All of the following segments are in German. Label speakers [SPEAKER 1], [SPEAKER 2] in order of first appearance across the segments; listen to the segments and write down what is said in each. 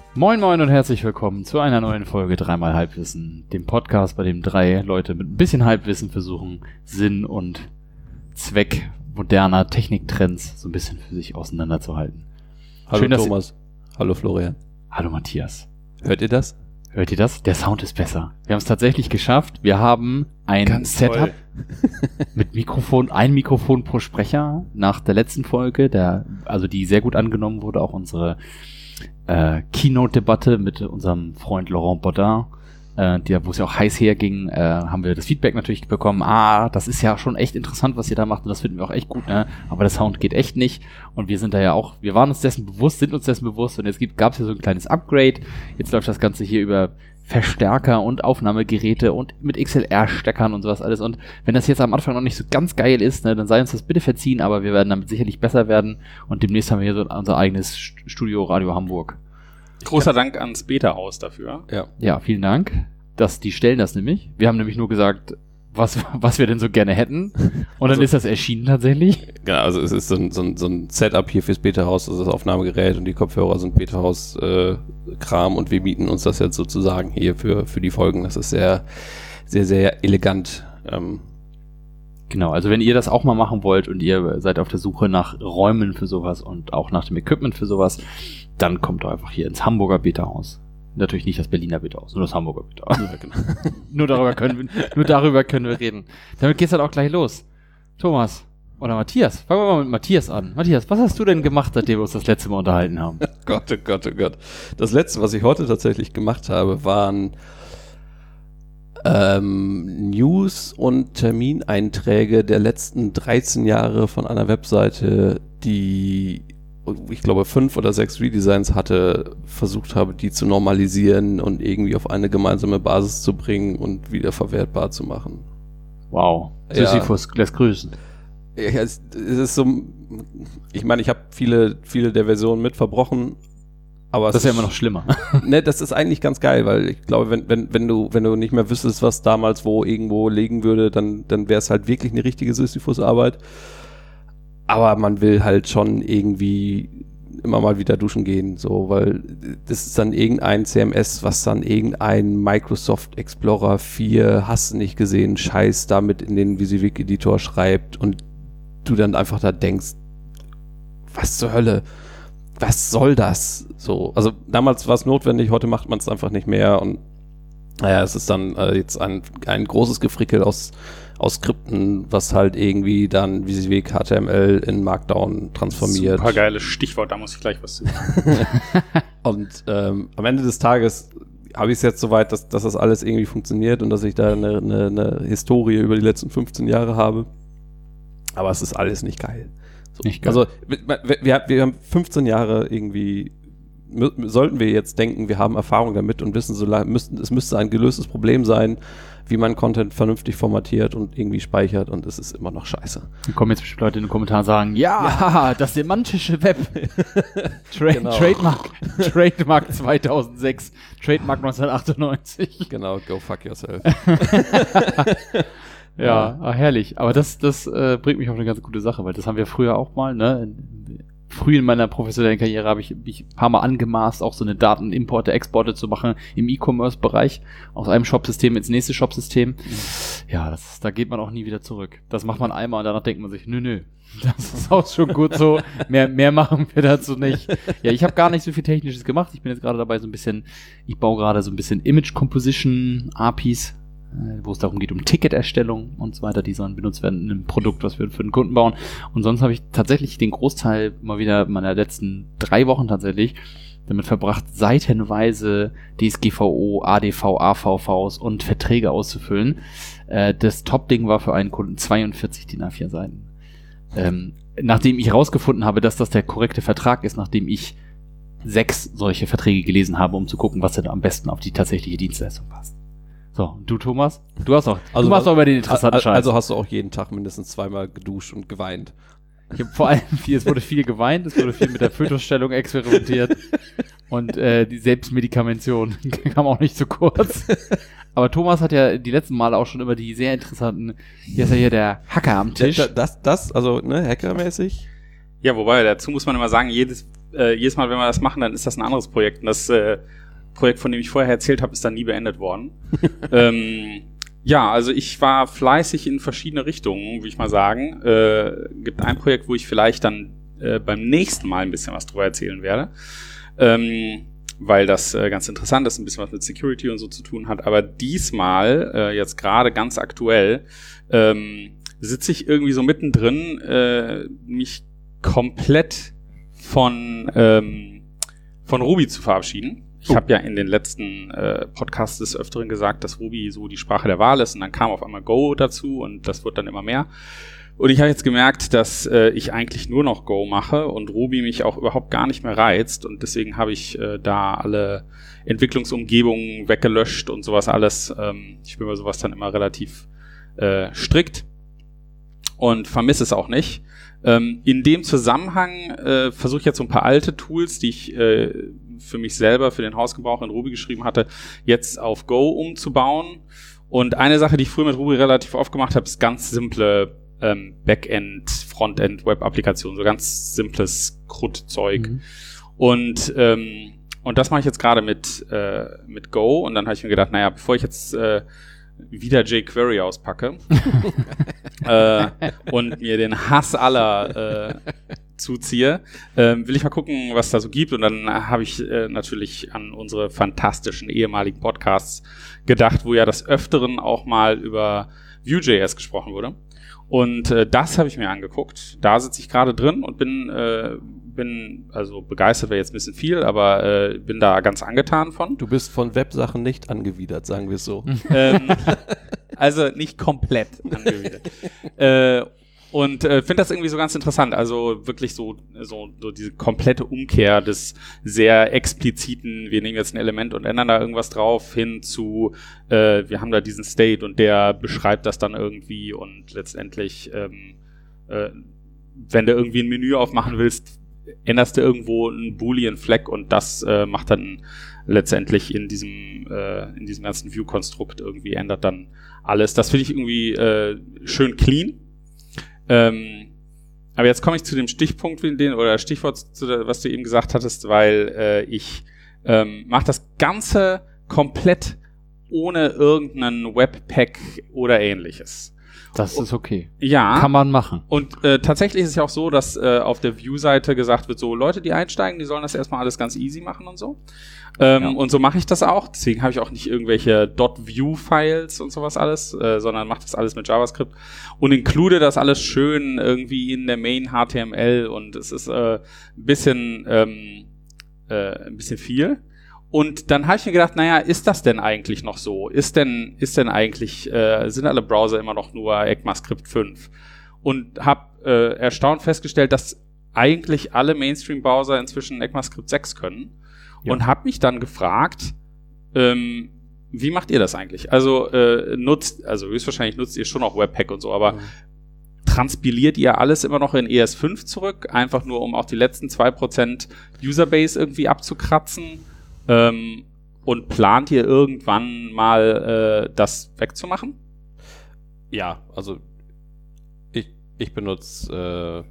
[SPEAKER 1] Moin Moin und herzlich willkommen zu einer neuen Folge 3x Halbwissen, dem Podcast, bei dem 3 Leute mit ein bisschen Halbwissen versuchen, Sinn und Zweck moderner Techniktrends so ein bisschen für sich auseinanderzuhalten.
[SPEAKER 2] Hallo schön, Thomas. Hallo Florian.
[SPEAKER 1] Hallo Matthias.
[SPEAKER 2] Hört ihr das?
[SPEAKER 1] Hört ihr das? Der Sound ist besser. Wir haben es tatsächlich geschafft. Wir haben ein
[SPEAKER 2] Ganz
[SPEAKER 1] Setup mit Mikrofon, ein Mikrofon pro Sprecher nach der letzten Folge, die sehr gut angenommen wurde, auch unsere Keynote-Debatte mit unserem Freund Laurent Baudin, wo es ja auch heiß herging, haben wir das Feedback natürlich bekommen, das ist ja schon echt interessant, was ihr da macht und das finden wir auch echt gut, ne? Aber der Sound geht echt nicht und wir sind uns dessen bewusst und jetzt gab es ja so ein kleines Upgrade, jetzt läuft das Ganze hier über Verstärker und Aufnahmegeräte und mit XLR-Steckern und sowas alles. Und wenn das jetzt am Anfang noch nicht so ganz geil ist, ne, dann sei uns das bitte verziehen, aber wir werden damit sicherlich besser werden. Und demnächst haben wir hier so unser eigenes Studio Radio Hamburg.
[SPEAKER 3] Großer Dank ans Beta-Haus dafür.
[SPEAKER 1] Ja, vielen Dank. Die stellen das nämlich. Wir haben nämlich nur gesagt, was wir denn so gerne hätten. Und dann ist das erschienen tatsächlich.
[SPEAKER 2] Genau, also es ist so ein Setup hier fürs Beta-Haus, das ist das Aufnahmegerät und die Kopfhörer sind Beta-Haus-Kram und wir mieten uns das jetzt sozusagen hier für die Folgen. Das ist sehr, sehr, sehr elegant.
[SPEAKER 1] Genau, also wenn ihr das auch mal machen wollt und ihr seid auf der Suche nach Räumen für sowas und auch nach dem Equipment für sowas, dann kommt doch einfach hier ins Hamburger Beta-Haus. Natürlich nicht das Berliner Beta-Haus, nur das Hamburger Beta-Haus. Genau. nur darüber können wir reden. Damit geht's dann auch gleich los. Thomas oder Matthias, fangen wir mal mit Matthias an. Matthias, was hast du denn gemacht, seitdem wir uns das letzte Mal unterhalten haben?
[SPEAKER 2] Oh Gott. Das letzte, was ich heute tatsächlich gemacht habe, waren News und Termineinträge der letzten 13 Jahre von einer Webseite, die ich glaube 5 oder 6 Redesigns hatte, versucht habe, die zu normalisieren und irgendwie auf eine gemeinsame Basis zu bringen und wieder verwertbar zu machen.
[SPEAKER 1] Wow. Sisyphus lässt grüßen.
[SPEAKER 2] Ja, es ist so, ich meine, ich habe viele der Versionen mit verbrochen, aber
[SPEAKER 1] das ist ja immer noch schlimmer.
[SPEAKER 2] Ne, das ist eigentlich ganz geil, weil ich glaube, wenn du nicht mehr wüsstest, was damals wo irgendwo liegen würde, dann wäre es halt wirklich eine richtige Sisyphus-Arbeit. Aber man will halt schon irgendwie immer mal wieder duschen gehen, so, weil das ist dann irgendein CMS, was dann irgendein Microsoft Explorer 4, hast du nicht gesehen, Scheiß damit in den WYSIWYG-Editor schreibt und du dann einfach da denkst, was zur Hölle, was soll das? So, also damals war es notwendig, heute macht man es einfach nicht mehr und naja, es ist dann jetzt ein großes Gefrickel aus Skripten, was halt irgendwie dann WYSIWYG HTML in Markdown transformiert.
[SPEAKER 3] Super geiles Stichwort, da muss ich gleich was zu sagen.
[SPEAKER 2] Und am Ende des Tages habe ich es jetzt soweit, dass das alles irgendwie funktioniert und dass ich da eine Historie über die letzten 15 Jahre habe. Aber es ist alles nicht geil. So.
[SPEAKER 1] Nicht geil.
[SPEAKER 2] Also wir haben 15 Jahre irgendwie, sollten wir jetzt denken, wir haben Erfahrung damit und wissen, es müsste ein gelöstes Problem sein, wie man Content vernünftig formatiert und irgendwie speichert und es ist immer noch scheiße.
[SPEAKER 1] Dann kommen jetzt bestimmt Leute in den Kommentaren sagen, ja, das semantische Web.
[SPEAKER 2] Genau.
[SPEAKER 1] Trademark 2006, Trademark 1998.
[SPEAKER 2] Genau, go fuck yourself.
[SPEAKER 1] Ja, herrlich. Aber das bringt mich auf eine ganz gute Sache, weil das haben wir früher auch mal, ne? Früh in meiner professionellen Karriere habe ich mich ein paar Mal angemaßt, auch so eine Datenimporte, Exporte zu machen im E-Commerce-Bereich, aus einem Shopsystem ins nächste Shopsystem. Ja, da geht man auch nie wieder zurück. Das macht man einmal und danach denkt man sich, nö, das ist auch schon gut so, mehr machen wir dazu nicht. Ja, ich habe gar nicht so viel Technisches gemacht. Ich bin jetzt gerade dabei ich baue gerade so ein bisschen Image Composition APIs, wo es darum geht, um Ticketerstellung und so weiter, die sollen benutzt werden in einem Produkt, was wir für den Kunden bauen. Und sonst habe ich tatsächlich den Großteil mal wieder meiner letzten 3 Wochen tatsächlich damit verbracht, seitenweise DSGVO, ADV, AVVs und Verträge auszufüllen. Das Top-Ding war für einen Kunden 42 DIN A4 Seiten. Nachdem ich rausgefunden habe, dass das der korrekte Vertrag ist, nachdem ich 6 solche Verträge gelesen habe, um zu gucken, was denn am besten auf die tatsächliche Dienstleistung passt. So, du Thomas? Du machst auch über den interessanten Scheiß.
[SPEAKER 2] Also hast du auch jeden Tag mindestens 2-mal geduscht und geweint.
[SPEAKER 1] Ich habe vor allem es wurde viel geweint, es wurde viel mit der Fötusstellung experimentiert und die Selbstmedikamentation kam auch nicht zu kurz. Aber Thomas hat ja die letzten Male auch schon immer die sehr interessanten, hier ist ja hier der Hacker am Tisch.
[SPEAKER 2] Also, ne, hackermäßig?
[SPEAKER 3] Ja, wobei, dazu muss man immer sagen, jedes Mal, wenn wir das machen, dann ist das ein anderes Projekt. Und das Projekt, von dem ich vorher erzählt habe, ist dann nie beendet worden. Ja, also ich war fleißig in verschiedene Richtungen, würde ich mal sagen. Gibt ein Projekt, wo ich vielleicht dann beim nächsten Mal ein bisschen was drüber erzählen werde. Weil das ganz interessant ist, ein bisschen was mit Security und so zu tun hat. Aber diesmal, jetzt gerade ganz aktuell, sitze ich irgendwie so mittendrin, mich komplett von Ruby zu verabschieden. Ich habe ja in den letzten Podcasts des Öfteren gesagt, dass Ruby so die Sprache der Wahl ist und dann kam auf einmal Go dazu und das wird dann immer mehr. Und ich habe jetzt gemerkt, dass ich eigentlich nur noch Go mache und Ruby mich auch überhaupt gar nicht mehr reizt und deswegen habe ich da alle Entwicklungsumgebungen weggelöscht und sowas alles. Ich bin bei sowas dann immer relativ strikt und vermisse es auch nicht. In dem Zusammenhang versuche ich jetzt so ein paar alte Tools, die ich für mich selber, für den Hausgebrauch in Ruby geschrieben hatte, jetzt auf Go umzubauen. Und eine Sache, die ich früher mit Ruby relativ oft gemacht habe, ist ganz simple Backend, Frontend, Web-Applikationen, so ganz simples Krut-Zeug. Und das mache ich jetzt gerade mit Go. Und dann habe ich mir gedacht, naja, bevor ich jetzt wieder jQuery auspacke und mir den Hass aller zuziehe, will ich mal gucken, was da so gibt. Und dann habe ich natürlich an unsere fantastischen ehemaligen Podcasts gedacht, wo ja des Öfteren auch mal über Vue.js gesprochen wurde. Und das habe ich mir angeguckt. Da sitze ich gerade drin und bin also begeistert, wäre jetzt ein bisschen viel, aber bin da ganz angetan von.
[SPEAKER 2] Du bist von Websachen nicht angewidert, sagen wir es so.
[SPEAKER 3] Also nicht komplett angewidert. Und finde das irgendwie so ganz interessant. Also wirklich so diese komplette Umkehr des sehr expliziten, wir nehmen jetzt ein Element und ändern da irgendwas drauf, hin zu, wir haben da diesen State und der beschreibt das dann irgendwie und letztendlich, wenn du irgendwie ein Menü aufmachen willst, änderst du irgendwo einen Boolean Flag und das macht dann letztendlich in diesem ganzen View-Konstrukt irgendwie, ändert dann alles. Das finde ich irgendwie schön clean. Aber jetzt komme ich zu dem Stichpunkt, Stichwort, was du eben gesagt hattest, weil ich mache das Ganze komplett ohne irgendeinen Webpack oder ähnliches.
[SPEAKER 1] Das ist okay.
[SPEAKER 3] Ja.
[SPEAKER 1] Kann man machen.
[SPEAKER 3] Und tatsächlich ist es ja auch so, dass auf der View-Seite gesagt wird, so Leute, die einsteigen, die sollen das erstmal alles ganz easy machen und so. Und so mache ich das auch. Deswegen habe ich auch nicht irgendwelche .view-Files und sowas alles, sondern mache das alles mit JavaScript und include das alles schön irgendwie in der Main HTML und es ist ein bisschen viel. Und dann habe ich mir gedacht, naja, ist das denn eigentlich noch so? Ist denn eigentlich, sind alle Browser immer noch nur ECMAScript 5? Und habe erstaunt festgestellt, dass eigentlich alle Mainstream-Browser inzwischen ECMAScript 6 können. Ja. Und habe mich dann gefragt, wie macht ihr das eigentlich? Also höchstwahrscheinlich nutzt ihr schon auch Webpack und so, aber transpiliert ihr alles immer noch in ES5 zurück? Einfach nur, um auch die letzten 2% Userbase irgendwie abzukratzen? Und plant ihr irgendwann mal das wegzumachen?
[SPEAKER 2] Ja, also ich benutze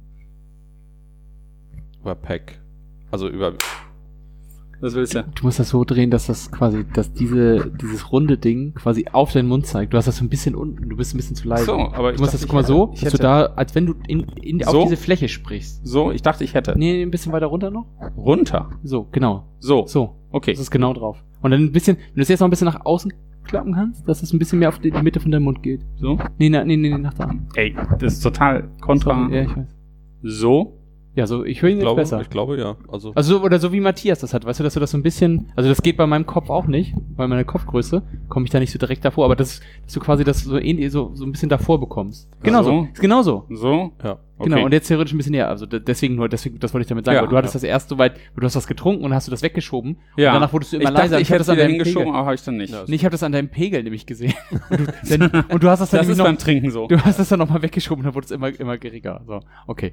[SPEAKER 2] Webpack. Also über.
[SPEAKER 3] Was willst du?
[SPEAKER 1] Du musst das so drehen, dass das quasi, dass dieses runde Ding quasi auf deinen Mund zeigt. Du hast das so ein bisschen unten, du bist ein bisschen zu leise.
[SPEAKER 3] So, aber
[SPEAKER 1] du musst das, guck mal so, dass du da, als wenn du auf
[SPEAKER 3] so?
[SPEAKER 1] Diese Fläche sprichst.
[SPEAKER 3] So, ich dachte, ich hätte.
[SPEAKER 1] Nee, ein bisschen weiter runter noch.
[SPEAKER 3] Runter?
[SPEAKER 1] So, genau.
[SPEAKER 3] So.
[SPEAKER 1] Okay. Das ist genau drauf. Und dann ein bisschen, wenn du es jetzt noch ein bisschen nach außen klappen kannst, dass es ein bisschen mehr auf die Mitte von deinem Mund geht.
[SPEAKER 3] So?
[SPEAKER 1] Nee, nach da.
[SPEAKER 3] Ey, das ist total kontra.
[SPEAKER 1] Ja, ich weiß.
[SPEAKER 3] So?
[SPEAKER 1] Ja, so, ich höre ihn jetzt besser.
[SPEAKER 2] Ich glaube, ja. Also
[SPEAKER 1] so wie Matthias das hat, weißt du, dass du das so ein bisschen, also das geht bei meinem Kopf auch nicht, bei meiner Kopfgröße komme ich da nicht so direkt davor, aber dass du quasi das so ähnlich, so ein bisschen davor bekommst. Genau so. Ist genau so.
[SPEAKER 3] So?
[SPEAKER 2] Ja.
[SPEAKER 1] Okay. Genau, und jetzt theoretisch ein bisschen näher, also deswegen, das wollte ich damit sagen, weil du hattest das erst so weit, du hast was getrunken und hast du das weggeschoben
[SPEAKER 3] ja.
[SPEAKER 1] Und danach wurdest du immer
[SPEAKER 3] leiser.
[SPEAKER 1] Ich
[SPEAKER 3] hätte das an deinem Pegel, aber habe ich dann nicht.
[SPEAKER 1] Ja, ich habe das an deinem Pegel nämlich gesehen. Und du hast das dann
[SPEAKER 3] das ist
[SPEAKER 1] noch,
[SPEAKER 3] beim Trinken so.
[SPEAKER 1] Du hast das dann nochmal weggeschoben und dann wurde es immer geringer. So, okay.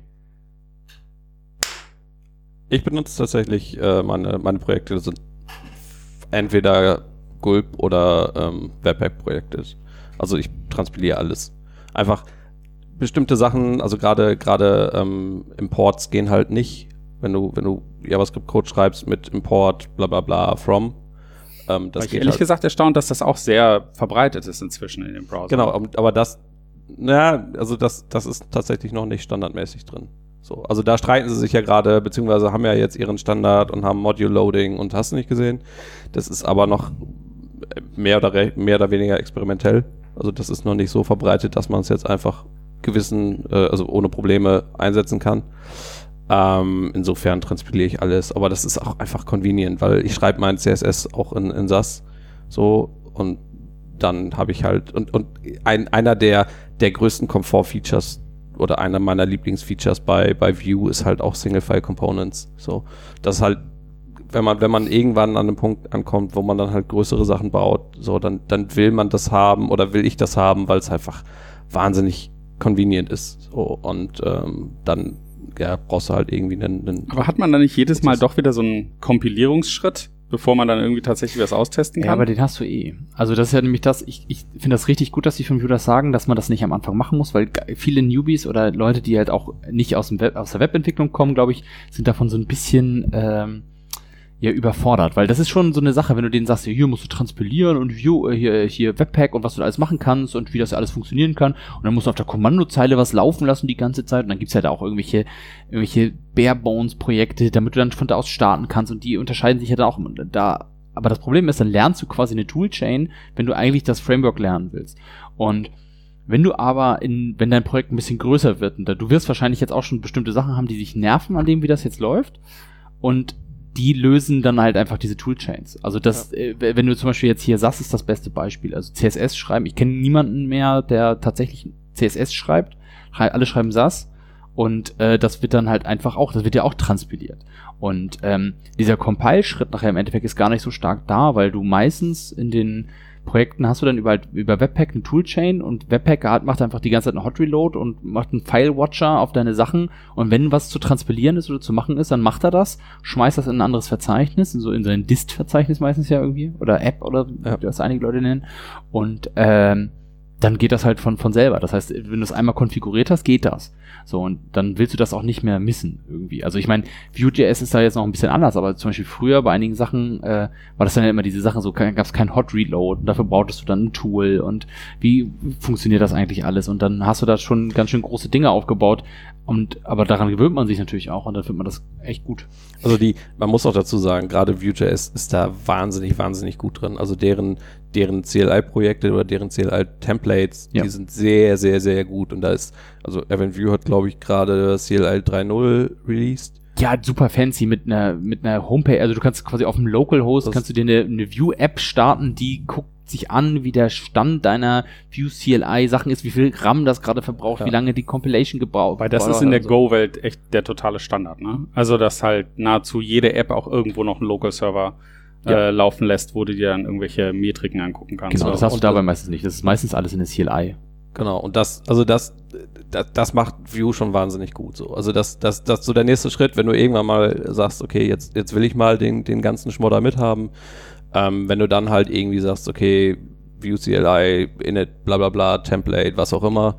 [SPEAKER 2] Ich benutze tatsächlich meine Projekte, das sind entweder Gulp oder Webpack-Projekte. Also ich transpiliere alles. Einfach bestimmte Sachen, also gerade Imports gehen halt nicht wenn du JavaScript-Code schreibst mit Import, bla bla bla, from.
[SPEAKER 3] Das war ich ehrlich gesagt erstaunt, dass das auch sehr verbreitet ist inzwischen in dem Browser.
[SPEAKER 2] Genau, aber das ist tatsächlich noch nicht standardmäßig drin. So, also da streiten sie sich ja gerade, beziehungsweise haben ja jetzt ihren Standard und haben Module-Loading und hast du nicht gesehen. Das ist aber noch mehr oder weniger experimentell. Also das ist noch nicht so verbreitet, dass man es jetzt einfach also ohne Probleme einsetzen kann. Insofern transpiliere ich alles, aber das ist auch einfach convenient, weil ich schreibe mein CSS auch in SAS so und dann habe ich halt und einer der größten Komfort-Features oder einer meiner Lieblingsfeatures bei Vue ist halt auch Single-File-Components. So, das ist halt, wenn man irgendwann an einem Punkt ankommt, wo man dann halt größere Sachen baut, so dann will man das haben oder will ich das haben, weil es einfach wahnsinnig convenient ist. So, und dann brauchst du halt irgendwie einen.
[SPEAKER 3] Aber hat man da nicht jedes Mal doch wieder so einen Kompilierungsschritt, bevor man dann irgendwie tatsächlich was austesten kann?
[SPEAKER 1] Ja, aber den hast du eh. Also das ist ja nämlich das, ich finde das richtig gut, dass die von Vue das sagen, dass man das nicht am Anfang machen muss, weil viele Newbies oder Leute, die halt auch nicht aus der Webentwicklung kommen, glaube ich, sind davon so ein bisschen überfordert, weil das ist schon so eine Sache, wenn du denen sagst, hier musst du transpilieren und Vue, hier Webpack und was du da alles machen kannst und wie das alles funktionieren kann und dann musst du auf der Kommandozeile was laufen lassen die ganze Zeit und dann gibt's ja da auch irgendwelche Bare-Bones-Projekte, damit du dann von da aus starten kannst und die unterscheiden sich ja dann auch da. Aber das Problem ist, dann lernst du quasi eine Toolchain, wenn du eigentlich das Framework lernen willst. Und wenn du aber wenn dein Projekt ein bisschen größer wird, und du wirst wahrscheinlich jetzt auch schon bestimmte Sachen haben, die dich nerven an dem, wie das jetzt läuft und die lösen dann halt einfach diese Toolchains. Also wenn du zum Beispiel jetzt hier, SAS ist das beste Beispiel, also CSS schreiben, ich kenne niemanden mehr, der tatsächlich CSS schreibt, alle schreiben SAS und das wird dann halt einfach das wird ja auch transpiliert. Und dieser Compile-Schritt nachher im Endeffekt ist gar nicht so stark da, weil du meistens in den Projekten hast du dann über Webpack eine Toolchain und Webpack macht einfach die ganze Zeit einen Hot Reload und macht einen File-Watcher auf deine Sachen und wenn was zu transpilieren ist oder zu machen ist, dann macht er das, schmeißt das in ein anderes Verzeichnis, so in sein Dist-Verzeichnis meistens ja irgendwie oder App oder wie das einige Leute nennen und dann geht das halt von selber. Das heißt, wenn du es einmal konfiguriert hast, geht das. So, und dann willst du das auch nicht mehr missen irgendwie. Also ich meine, Vue.js ist da jetzt noch ein bisschen anders, aber zum Beispiel früher bei einigen Sachen war das dann ja immer diese Sachen, so gab es kein Hot Reload und dafür brauchtest du dann ein Tool und wie funktioniert das eigentlich alles? Und dann hast du da schon ganz schön große Dinge aufgebaut aber daran gewöhnt man sich natürlich auch und dann findet man das echt gut.
[SPEAKER 2] Also man muss auch dazu sagen, gerade Vue.js ist da wahnsinnig, wahnsinnig gut drin. Also deren CLI-Projekte oder deren CLI-Templates, die sind sehr, sehr, sehr gut. Und da ist, also Evan Vue hat, glaube ich, gerade CLI 3.0 released.
[SPEAKER 1] Ja, super fancy mit einer Homepage. Also du kannst quasi auf dem Localhost kannst du dir eine Vue-App starten, die guckt sich an, wie der Stand deiner Vue CLI Sachen ist, wie viel RAM das gerade verbraucht, wie lange die Compilation gebraucht.
[SPEAKER 3] Weil das ist in der Go-Welt echt der totale Standard, ne? Also, dass halt nahezu jede App auch irgendwo noch einen Local-Server laufen lässt, wo du dir dann irgendwelche Metriken angucken kannst.
[SPEAKER 1] Genau, das hast du dabei meistens nicht. Das ist meistens alles in der CLI.
[SPEAKER 2] Genau, und das macht Vue schon wahnsinnig gut so. Also das so der nächste Schritt, wenn du irgendwann mal sagst, okay, jetzt will ich mal den ganzen Schmodder mithaben, wenn du dann halt irgendwie sagst, okay, Vue CLI, init, bla bla bla, Template, was auch immer,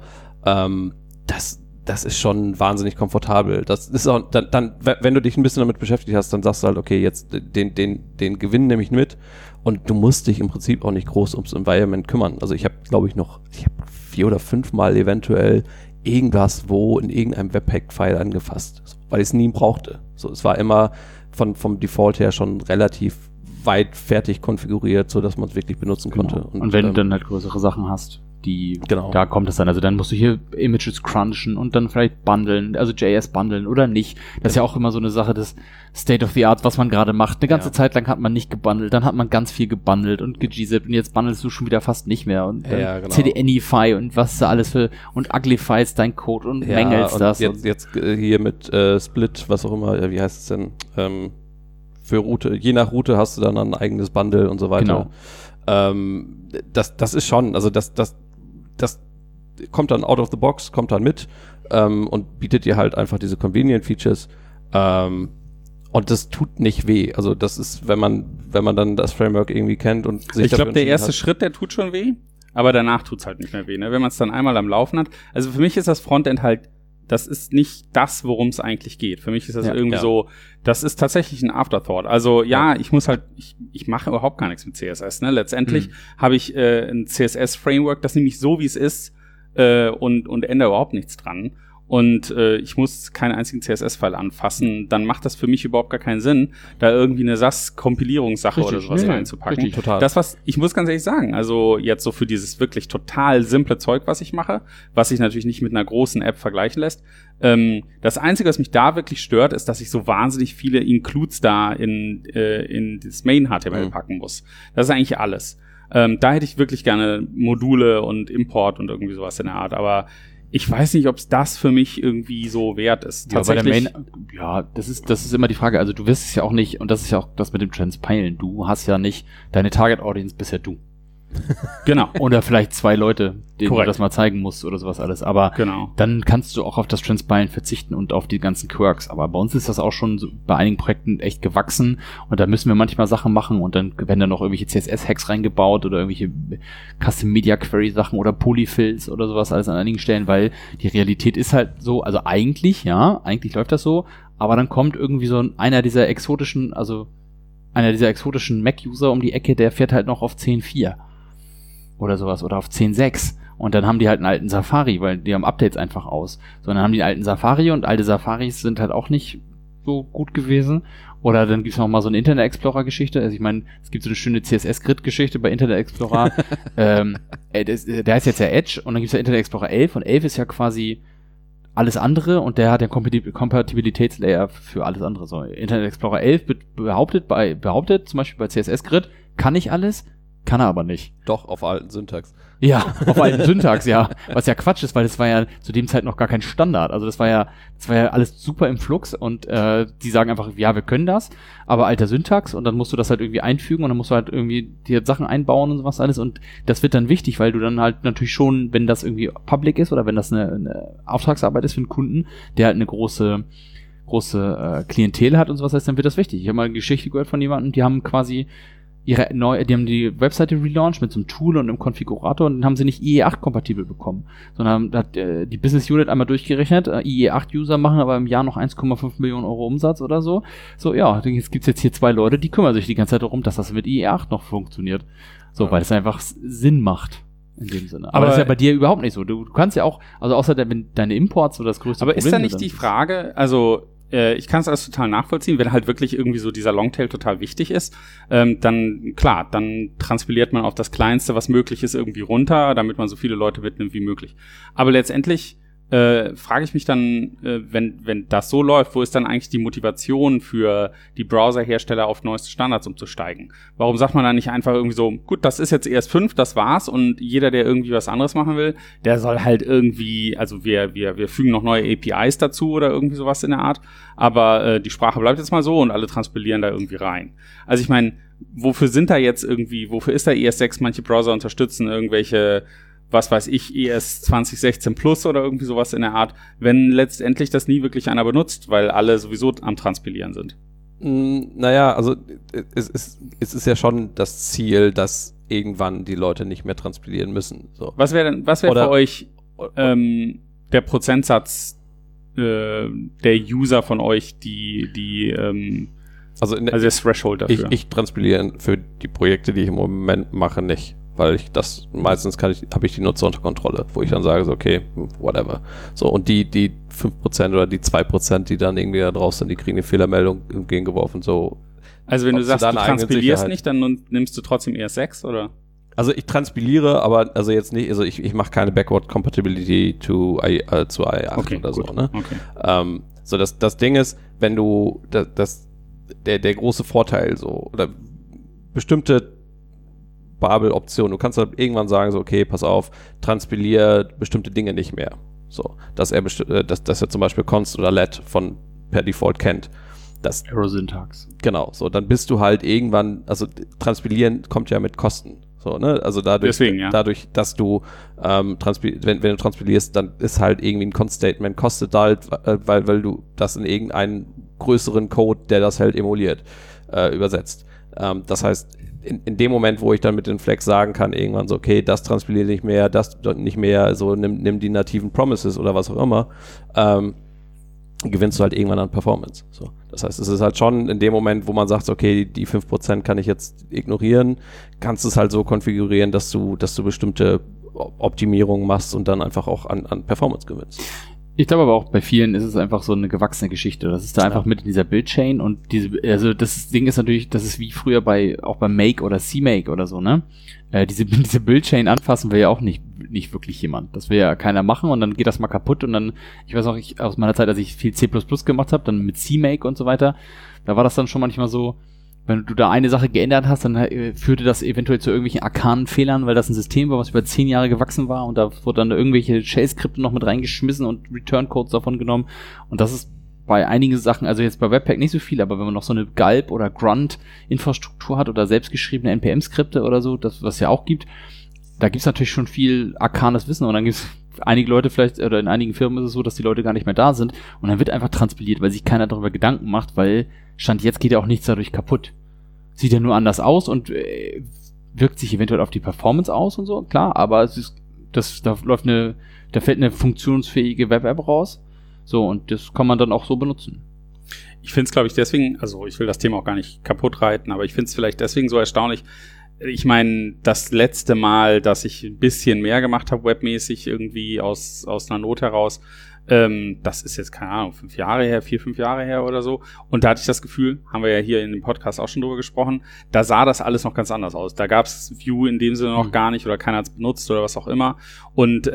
[SPEAKER 2] das ist schon wahnsinnig komfortabel. Das ist auch dann, wenn du dich ein bisschen damit beschäftigt hast, dann sagst du halt, okay, jetzt den Gewinn nehme ich mit und du musst dich im Prinzip auch nicht groß ums Environment kümmern. Also ich habe, glaube ich, 4 oder 5 Mal eventuell irgendwas in irgendeinem Webpack-File angefasst, weil ich es nie brauchte. So, es war immer vom Default her schon relativ weit fertig konfiguriert, so dass man es wirklich benutzen konnte.
[SPEAKER 1] Und wenn du dann halt größere Sachen hast, da kommt es dann. Also dann musst du hier Images crunchen und dann vielleicht bundeln, also JS bundeln oder nicht. Das ist ja auch immer so eine Sache des State of the Art, was man gerade macht. Eine ganze Zeit lang hat man nicht gebundelt, dann hat man ganz viel gebundelt und gegzipped und jetzt bundelst du schon wieder fast nicht mehr. Und dann CDNify und was da alles und uglifies dein Code und mängelst
[SPEAKER 2] und
[SPEAKER 1] das.
[SPEAKER 2] Jetzt hier mit Split, was auch immer, wie heißt es denn? Für Route, je nach Route hast du dann ein eigenes Bundle und so weiter. Genau. Das ist schon, also das kommt dann out of the box, kommt dann mit und bietet dir halt einfach diese Convenient Features und das tut nicht weh. Also das ist, wenn man dann das Framework irgendwie kennt und sich
[SPEAKER 3] ich glaube, der erste Schritt, der tut schon weh, aber danach tut's halt nicht mehr weh, ne? Wenn man es dann einmal am Laufen hat. Also für mich ist das Frontend halt das ist nicht das, worum es eigentlich geht. Für mich ist das irgendwie so, das ist tatsächlich ein Afterthought. Also ich muss halt, ich mache überhaupt gar nichts mit CSS. Ne? Letztendlich habe ich ein CSS-Framework, das nehme ich so, wie es ist und ändere überhaupt nichts dran. Und ich muss keinen einzigen CSS-File anfassen, dann macht das für mich überhaupt gar keinen Sinn, da irgendwie eine SAS-Kompilierungssache oder sowas reinzupacken.
[SPEAKER 2] Richtig, total.
[SPEAKER 3] Das, ich muss ganz ehrlich sagen, also jetzt so für dieses wirklich total simple Zeug, was ich mache, was sich natürlich nicht mit einer großen App vergleichen lässt, das Einzige, was mich da wirklich stört, ist, dass ich so wahnsinnig viele Includes da in das Main-HTML packen muss. Das ist eigentlich alles. Da hätte ich wirklich gerne Module und Import und irgendwie sowas in der Art, aber ich weiß nicht, ob es das für mich irgendwie so wert ist.
[SPEAKER 1] Tatsächlich. Das ist immer die Frage. Also du wirst es ja auch nicht, und das ist ja auch das mit dem Transpilen. Du hast ja nicht deine Target Audience bisher du.
[SPEAKER 3] Genau.
[SPEAKER 1] Oder vielleicht 2 Leute, denen du das mal zeigen musst oder sowas alles. Aber dann kannst du auch auf das Transpilen verzichten und auf die ganzen Quirks. Aber bei uns ist das auch schon so bei einigen Projekten echt gewachsen und da müssen wir manchmal Sachen machen und dann werden da noch irgendwelche CSS-Hacks reingebaut oder irgendwelche Custom Media Query Sachen oder Polyfills oder sowas alles an einigen Stellen, weil die Realität ist halt so, also eigentlich läuft das so, aber dann kommt irgendwie so einer dieser exotischen Mac-User um die Ecke, der fährt halt noch auf 10.4 oder sowas oder auf 10.6 und dann haben die halt einen alten Safari, weil die haben Updates einfach aus. So, dann haben die einen alten Safari und alte Safaris sind halt auch nicht so gut gewesen. Oder dann gibt's noch mal so eine Internet Explorer-Geschichte. Also ich meine, es gibt so eine schöne CSS-Grid-Geschichte bei Internet Explorer. Der heißt jetzt ja Edge und dann gibt's ja Internet Explorer 11 und 11 ist ja quasi alles andere und der hat ja Kompatibilitätslayer für alles andere. So, Internet Explorer 11 behauptet zum Beispiel bei CSS-Grid, kann ich alles, kann er aber nicht.
[SPEAKER 2] Doch, auf alten Syntax.
[SPEAKER 1] Ja, auf alten Syntax, ja. Was ja Quatsch ist, weil das war ja zu dem Zeit noch gar kein Standard. Also das war ja alles super im Flux und die sagen einfach, ja, wir können das, aber alter Syntax und dann musst du das halt irgendwie einfügen und dann musst du halt irgendwie die Sachen einbauen und sowas alles und das wird dann wichtig, weil du dann halt natürlich schon, wenn das irgendwie public ist oder wenn das eine Auftragsarbeit ist für einen Kunden, der halt eine große Klientel hat und sowas heißt, dann wird das wichtig. Ich habe mal eine Geschichte gehört von jemandem, die haben quasi die haben die Webseite relaunched mit so einem Tool und einem Konfigurator und dann haben sie nicht IE8-kompatibel bekommen, sondern hat die Business Unit einmal durchgerechnet, IE8-User machen aber im Jahr noch 1,5 Millionen Euro Umsatz oder so. So, ja, jetzt gibt's jetzt hier 2 Leute, die kümmern sich die ganze Zeit darum, dass das mit IE8 noch funktioniert. So, weil es einfach Sinn macht. In dem Sinne. Aber das ist ja bei dir überhaupt nicht so. Du kannst ja auch, also außer wenn deine Imports so das größte
[SPEAKER 3] Problem
[SPEAKER 1] sind.
[SPEAKER 3] Aber ist da nicht die Frage, also ich kann es alles total nachvollziehen, wenn halt wirklich irgendwie so dieser Longtail total wichtig ist, dann transpiliert man auf das Kleinste, was möglich ist, irgendwie runter, damit man so viele Leute mitnimmt wie möglich. Aber letztendlich frage ich mich dann, wenn das so läuft, wo ist dann eigentlich die Motivation für die Browserhersteller auf neueste Standards umzusteigen? Warum sagt man dann nicht einfach irgendwie so, gut, das ist jetzt ES5, das war's und jeder, der irgendwie was anderes machen will, der soll halt irgendwie, also wir fügen noch neue APIs dazu oder irgendwie sowas in der Art, aber die Sprache bleibt jetzt mal so und alle transpilieren da irgendwie rein. Also ich meine, wofür ist da ES6, manche Browser unterstützen irgendwelche was weiß ich, ES 2016 Plus oder irgendwie sowas in der Art, wenn letztendlich das nie wirklich einer benutzt, weil alle sowieso am Transpilieren sind.
[SPEAKER 2] Naja, also es ist ja schon das Ziel, dass irgendwann die Leute nicht mehr transpilieren müssen. So.
[SPEAKER 3] Was wäre für euch der Prozentsatz der User von euch, also der Threshold dafür?
[SPEAKER 2] Ich transpiliere für die Projekte, die ich im Moment mache, nicht. Weil meistens habe ich die Nutzer unter Kontrolle, wo ich dann sage, so, okay, whatever. So, und die 5% oder die 2%, die dann irgendwie da drauf sind, die kriegen eine Fehlermeldung entgegengeworfen, so.
[SPEAKER 3] Also wenn du sagst, du transpilierst nicht, dann nimmst du trotzdem ES6, oder?
[SPEAKER 2] Also ich transpiliere, aber also jetzt nicht, also ich mache keine Backward Compatibility zu IE8
[SPEAKER 3] okay,
[SPEAKER 2] oder
[SPEAKER 3] gut.
[SPEAKER 2] So, ne?
[SPEAKER 3] Okay.
[SPEAKER 2] So, das Ding ist, wenn du, der große Vorteil so, oder bestimmte Babel-Option. Du kannst halt irgendwann sagen, so, okay, pass auf, transpilier bestimmte Dinge nicht mehr. So, dass er zum Beispiel const oder let per Default kennt.
[SPEAKER 1] Arrow-Syntax.
[SPEAKER 2] Genau, so, dann bist du halt irgendwann, also transpilieren kommt ja mit Kosten. So, ne? Also dadurch, dass du wenn du transpilierst, dann ist halt irgendwie ein Const-Statement, kostet halt, weil du das in irgendeinen größeren Code, der das halt emuliert. übersetzt. Das heißt, in dem Moment, wo ich dann mit den Flags sagen kann, irgendwann so, okay, das transpiliert nicht mehr, das nicht mehr, so nimm die nativen Promises oder was auch immer, gewinnst du halt irgendwann an Performance. So. Das heißt, es ist halt schon in dem Moment, wo man sagt, okay, die 5% kann ich jetzt ignorieren, kannst du es halt so konfigurieren, dass du bestimmte Optimierungen machst und dann einfach auch an Performance gewinnst.
[SPEAKER 1] Ich glaube aber auch bei vielen ist es einfach so eine gewachsene Geschichte. Das ist da einfach mit in dieser Build-Chain und das Ding ist natürlich, das ist wie früher auch beim Make oder CMake oder so, ne? Diese Build-Chain anfassen will ja auch nicht wirklich jemand. Das will ja keiner machen und dann geht das mal kaputt und dann, ich weiß auch, aus meiner Zeit, als ich viel C++ gemacht habe, dann mit CMake und so weiter, da war das dann schon manchmal so, wenn du da eine Sache geändert hast, dann führte das eventuell zu irgendwelchen arkanen Fehlern, weil das ein System war, was über 10 Jahre gewachsen war und da wurde dann irgendwelche Shell-Skripte noch mit reingeschmissen und Return-Codes davon genommen und das ist bei einigen Sachen, also jetzt bei Webpack nicht so viel, aber wenn man noch so eine Gulp oder Grunt-Infrastruktur hat oder selbstgeschriebene NPM-Skripte oder so, das was ja auch gibt, da gibt's natürlich schon viel arkanes Wissen und dann gibt's einige Leute vielleicht, oder in einigen Firmen ist es so, dass die Leute gar nicht mehr da sind und dann wird einfach transpiliert, weil sich keiner darüber Gedanken macht, weil Stand jetzt geht ja auch nichts dadurch kaputt. Sieht ja nur anders aus und wirkt sich eventuell auf die Performance aus und so, klar, aber es ist, da fällt eine funktionsfähige Web-App raus, so, und das kann man dann auch so benutzen.
[SPEAKER 3] Ich finde es, glaube ich, deswegen, also ich will das Thema auch gar nicht kaputt reiten, aber ich finde es vielleicht deswegen so erstaunlich. Ich meine, das letzte Mal, dass ich ein bisschen mehr gemacht habe, webmäßig irgendwie aus einer Not heraus, das ist jetzt, keine Ahnung, 4, 5 Jahre her oder so. Und da hatte ich das Gefühl, haben wir ja hier in dem Podcast auch schon drüber gesprochen, da sah das alles noch ganz anders aus. Da gab es Vue in dem Sinne noch gar nicht oder keiner hat es benutzt oder was auch immer. Und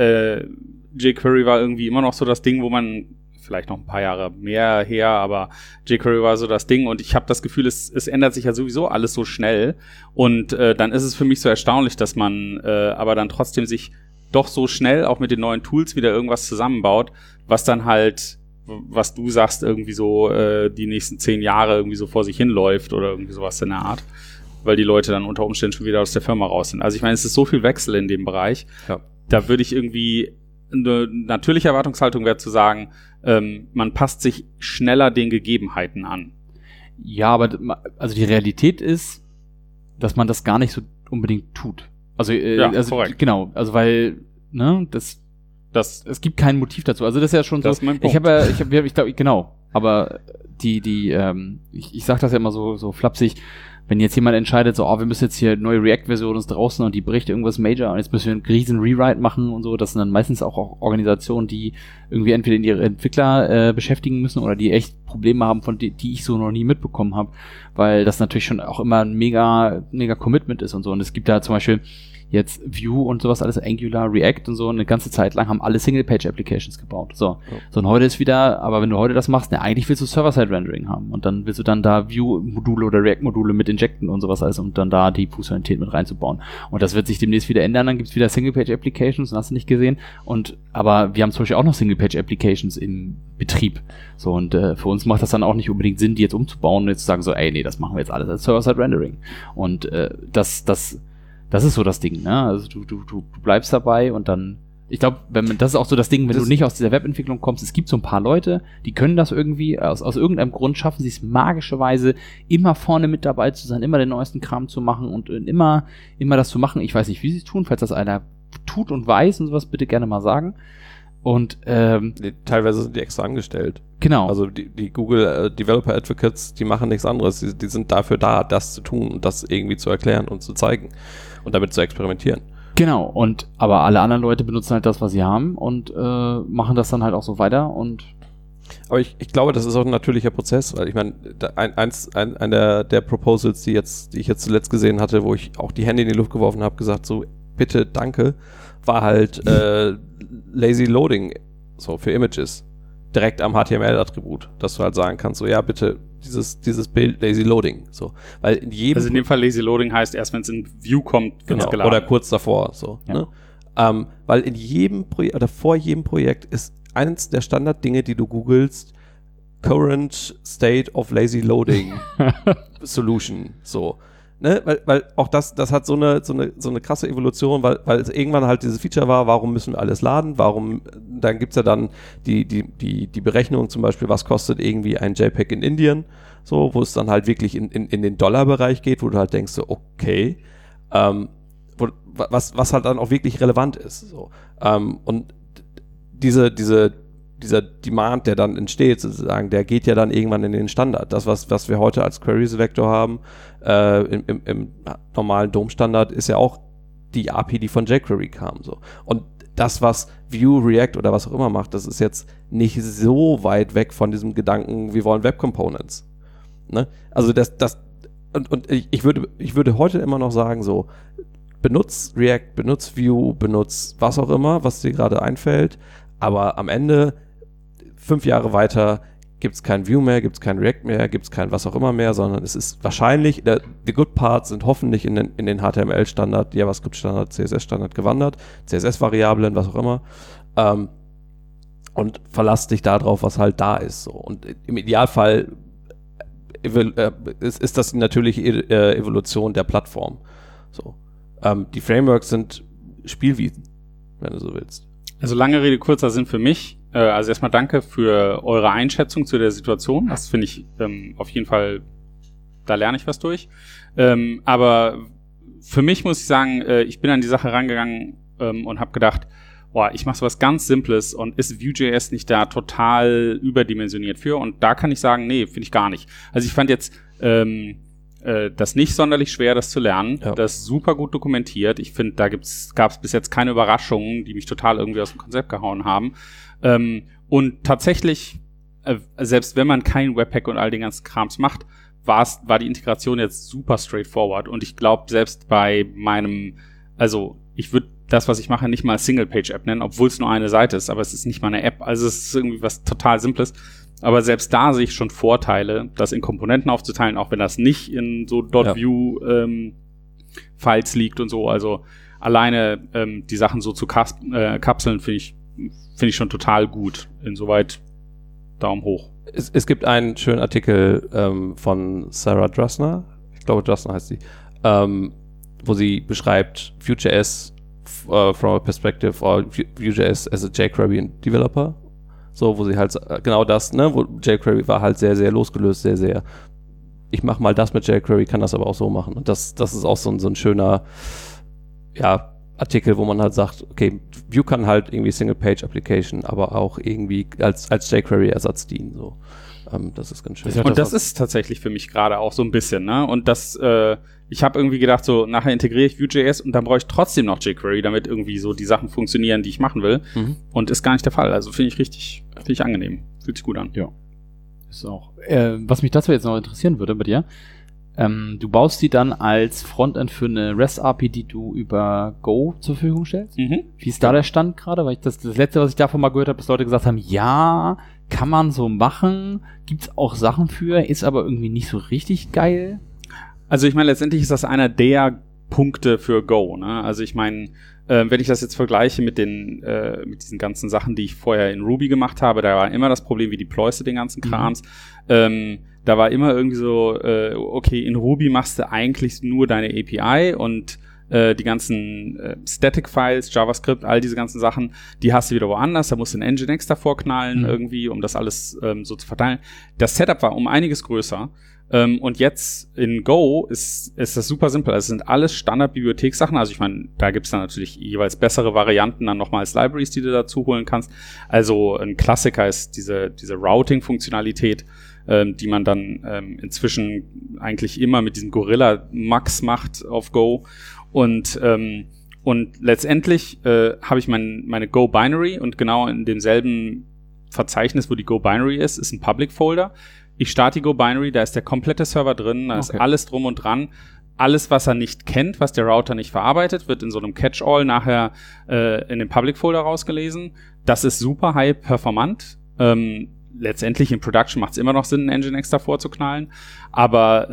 [SPEAKER 3] jQuery war irgendwie immer noch so das Ding, wo man vielleicht noch ein paar Jahre mehr her, aber jQuery war so das Ding und ich habe das Gefühl, es ändert sich ja sowieso alles so schnell und dann ist es für mich so erstaunlich, dass man aber dann trotzdem sich doch so schnell auch mit den neuen Tools wieder irgendwas zusammenbaut, was dann halt, was du sagst, irgendwie so die nächsten 10 Jahre irgendwie so vor sich hinläuft oder irgendwie sowas in der Art, weil die Leute dann unter Umständen schon wieder aus der Firma raus sind. Also ich meine, es ist so viel Wechsel in dem Bereich, da würde ich irgendwie, eine natürliche Erwartungshaltung wäre zu sagen, man passt sich schneller den Gegebenheiten an.
[SPEAKER 1] Ja, aber also die Realität ist, dass man das gar nicht so unbedingt tut. Also, also korrekt. Genau, also weil, ne, es gibt kein Motiv dazu. Also das ist ja schon das so. Ich glaube, genau. Aber ich sag das ja immer so flapsig. Wenn jetzt jemand entscheidet, so, wir müssen jetzt hier neue React-Version ist draußen und die bricht irgendwas Major und jetzt müssen wir einen riesen Rewrite machen und so, das sind dann meistens auch Organisationen, die irgendwie entweder ihre Entwickler beschäftigen müssen oder die echt Probleme haben, von die ich so noch nie mitbekommen habe, weil das natürlich schon auch immer ein mega Commitment ist und so. Und es gibt da zum Beispiel jetzt Vue und sowas alles, Angular, React und so, eine ganze Zeit lang haben alle Single-Page-Applications gebaut. So und heute ist wieder, aber wenn du heute das machst, eigentlich willst du Server-Side-Rendering haben und dann willst du dann da Vue-Module oder React-Module mit injecten und sowas alles und dann da die Funktionalität mit reinzubauen. Und das wird sich demnächst wieder ändern, dann gibt's wieder Single-Page-Applications, hast du nicht gesehen. Aber wir haben zum Beispiel auch noch Single-Page-Applications im Betrieb. So, und für uns macht das dann auch nicht unbedingt Sinn, die jetzt umzubauen und jetzt zu sagen so, nee, das machen wir jetzt alles als Server-Side-Rendering. Und das ist so das Ding, ne? Also du bleibst dabei und dann, ich glaube, das ist auch so das Ding, wenn du nicht aus dieser Webentwicklung kommst, es gibt so ein paar Leute, die können das irgendwie, aus irgendeinem Grund schaffen sie es magischerweise, immer vorne mit dabei zu sein, immer den neuesten Kram zu machen und immer das zu machen. Ich weiß nicht, wie sie es tun, falls das einer tut und weiß und sowas, bitte gerne mal sagen. Und
[SPEAKER 2] teilweise sind die extra angestellt.
[SPEAKER 1] Genau.
[SPEAKER 2] Also die Google Developer Advocates, die machen nichts anderes. Die sind dafür da, das zu tun und das irgendwie zu erklären und zu zeigen und damit zu experimentieren.
[SPEAKER 1] Genau. Aber alle anderen Leute benutzen halt das, was sie haben und machen das dann halt auch so weiter und
[SPEAKER 2] aber ich glaube, das ist auch ein natürlicher Prozess, weil ich meine, einer der Proposals, die ich jetzt zuletzt gesehen hatte, wo ich auch die Hände in die Luft geworfen habe, gesagt so, bitte, danke, war halt Lazy Loading, so für Images, direkt am HTML-Attribut, dass du halt sagen kannst, so ja, bitte, dieses Bild Lazy Loading, so, weil in jedem...
[SPEAKER 3] Also in dem Fall Lazy Loading heißt, erst wenn es in View kommt, wird es geladen.
[SPEAKER 2] Oder kurz davor, so, ja. Ne? Weil in jedem Projekt, oder vor jedem Projekt ist eines der Standarddinge, die du googelst, Current State of Lazy Loading Solution, so. Ne? Weil auch das hat so eine krasse Evolution, weil es irgendwann halt dieses Feature war, warum müssen wir alles laden, dann gibt's ja dann die Berechnung zum Beispiel, was kostet irgendwie ein JPEG in Indien so, wo es dann halt wirklich in den Dollarbereich geht, wo du halt denkst so, okay, was halt dann auch wirklich relevant ist. So. Und dieser Demand, der dann entsteht, sozusagen, der geht ja dann irgendwann in den Standard. Das, was wir heute als Query Selector haben, im normalen DOM-Standard, ist ja auch die API, die von jQuery kam. So. Und das, was Vue, React oder was auch immer macht, das ist jetzt nicht so weit weg von diesem Gedanken, wir wollen Web Components. Ne? Also und ich würde heute immer noch sagen, so, benutz React, benutz Vue, benutz was auch immer, was dir gerade einfällt, aber am Ende 5 Jahre weiter gibt es kein Vue mehr, gibt es kein React mehr, gibt es kein was auch immer mehr, sondern es ist wahrscheinlich, die Good Parts sind hoffentlich in den HTML-Standard, JavaScript-Standard, CSS-Standard gewandert, CSS-Variablen, was auch immer, und verlass dich darauf, was halt da ist. So. Und im Idealfall ist das die natürliche Evolution der Plattform. So. Die Frameworks sind Spielwiesen, wenn du so willst.
[SPEAKER 3] Also lange Rede, kurzer Sinn für mich. Also erstmal danke für eure Einschätzung zu der Situation. Das finde ich auf jeden Fall, da lerne ich was durch. Aber für mich muss ich sagen, ich bin an die Sache rangegangen und habe gedacht, boah, ich mache so was ganz Simples und ist Vue.js nicht da total überdimensioniert für? Und da kann ich sagen, nee, finde ich gar nicht. Also ich fand jetzt das nicht sonderlich schwer, das zu lernen. Ja. Das ist super gut dokumentiert. Ich finde, da gab es bis jetzt keine Überraschungen, die mich total irgendwie aus dem Konzept gehauen haben. Und tatsächlich, selbst wenn man kein Webpack und all den ganzen Krams macht, war die Integration jetzt super straightforward. Und ich glaube, selbst bei ich würde das, was ich mache, nicht mal Single-Page-App nennen, obwohl es nur eine Seite ist, aber es ist nicht mal eine App. Also es ist irgendwie was total Simples. Aber selbst da sehe ich schon Vorteile, das in Komponenten aufzuteilen, auch wenn das nicht in so .vue Files liegt und so. Also alleine die Sachen so zu kapseln, finde ich schon total gut. Insoweit Daumen hoch.
[SPEAKER 2] Es gibt einen schönen Artikel von Sarah Drasner, ich glaube Drasner heißt sie, wo sie beschreibt Vue.js from a perspective or Vue.js as a jQuery developer. So, wo sie halt genau das, ne, wo jQuery war halt sehr, sehr losgelöst, sehr, sehr, ich mach mal das mit jQuery, kann das aber auch so machen. Und das ist auch so ein schöner, ja, Artikel, wo man halt sagt, okay, Vue kann halt irgendwie Single-Page-Application, aber auch irgendwie als jQuery-Ersatz dienen, so. Das ist ganz schön.
[SPEAKER 3] Und das ist tatsächlich für mich gerade auch so ein bisschen, ne? Und ich habe irgendwie gedacht, so nachher integriere ich Vue.js und dann brauche ich trotzdem noch jQuery, damit irgendwie so die Sachen funktionieren, die ich machen will. Mhm. Und ist gar nicht der Fall. Also finde ich angenehm. Fühlt sich gut an.
[SPEAKER 1] Ja. Ist auch. Was mich dazu jetzt noch interessieren würde bei dir, du baust die dann als Frontend für eine REST-API, die du über Go zur Verfügung stellst? Mhm. Wie ist da der Stand gerade? Weil das Letzte, was ich davon mal gehört habe, dass Leute gesagt haben, ja, kann man so machen, gibt's auch Sachen für, ist aber irgendwie nicht so richtig geil.
[SPEAKER 3] Also ich meine, letztendlich ist das einer der Punkte für Go, ne? Also ich meine, wenn ich das jetzt vergleiche mit diesen ganzen Sachen, die ich vorher in Ruby gemacht habe, da war immer das Problem, wie deployst du den ganzen Krams. Da war immer irgendwie so, okay, in Ruby machst du eigentlich nur deine API und die ganzen Static-Files, JavaScript, all diese ganzen Sachen, die hast du wieder woanders, da musst du einen Nginx davor knallen irgendwie, um das alles so zu verteilen. Das Setup war um einiges größer. Und jetzt in Go ist das super simpel. Also es sind alles Standard-Bibliothekssachen. Also ich meine, da gibt's dann natürlich jeweils bessere Varianten dann nochmal als Libraries, die du dazu holen kannst. Also ein Klassiker ist diese Routing-Funktionalität, die man dann inzwischen eigentlich immer mit diesem Gorilla Max macht auf Go. Und letztendlich habe ich meine Go-Binary und genau in demselben Verzeichnis, wo die Go-Binary ist ein Public-Folder. Ich starte die Go-Binary, da ist der komplette Server drin, da ist alles drum und dran. Alles, was er nicht kennt, was der Router nicht verarbeitet, wird in so einem Catch-all nachher in den Public-Folder rausgelesen. Das ist super high-performant. Letztendlich in Production macht es immer noch Sinn, einen Nginx davor zu knallen. Aber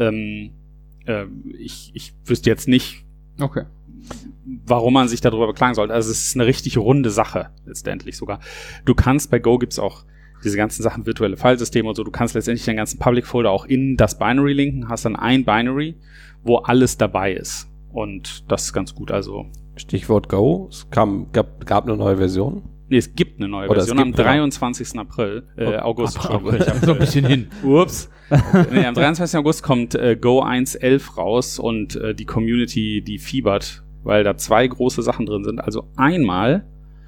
[SPEAKER 3] ich wüsste jetzt nicht, warum man sich darüber beklagen sollte. Also es ist eine richtig runde Sache, letztendlich sogar. Du kannst, bei Go gibt's auch diese ganzen Sachen, virtuelle Filesysteme und so, du kannst letztendlich den ganzen Public-Folder auch in das Binary linken, hast dann ein Binary, wo alles dabei ist. Und das ist ganz gut, also.
[SPEAKER 2] Stichwort Go, gab eine neue Version.
[SPEAKER 3] Nee, es gibt eine neue
[SPEAKER 2] Oder
[SPEAKER 3] Version am 23. August.
[SPEAKER 1] April. Ich hab so ein bisschen hin.
[SPEAKER 3] Ups. Nee, am 23. August kommt Go 1.11 raus und die Community, die fiebert, weil da 2 große Sachen drin sind. Also einmal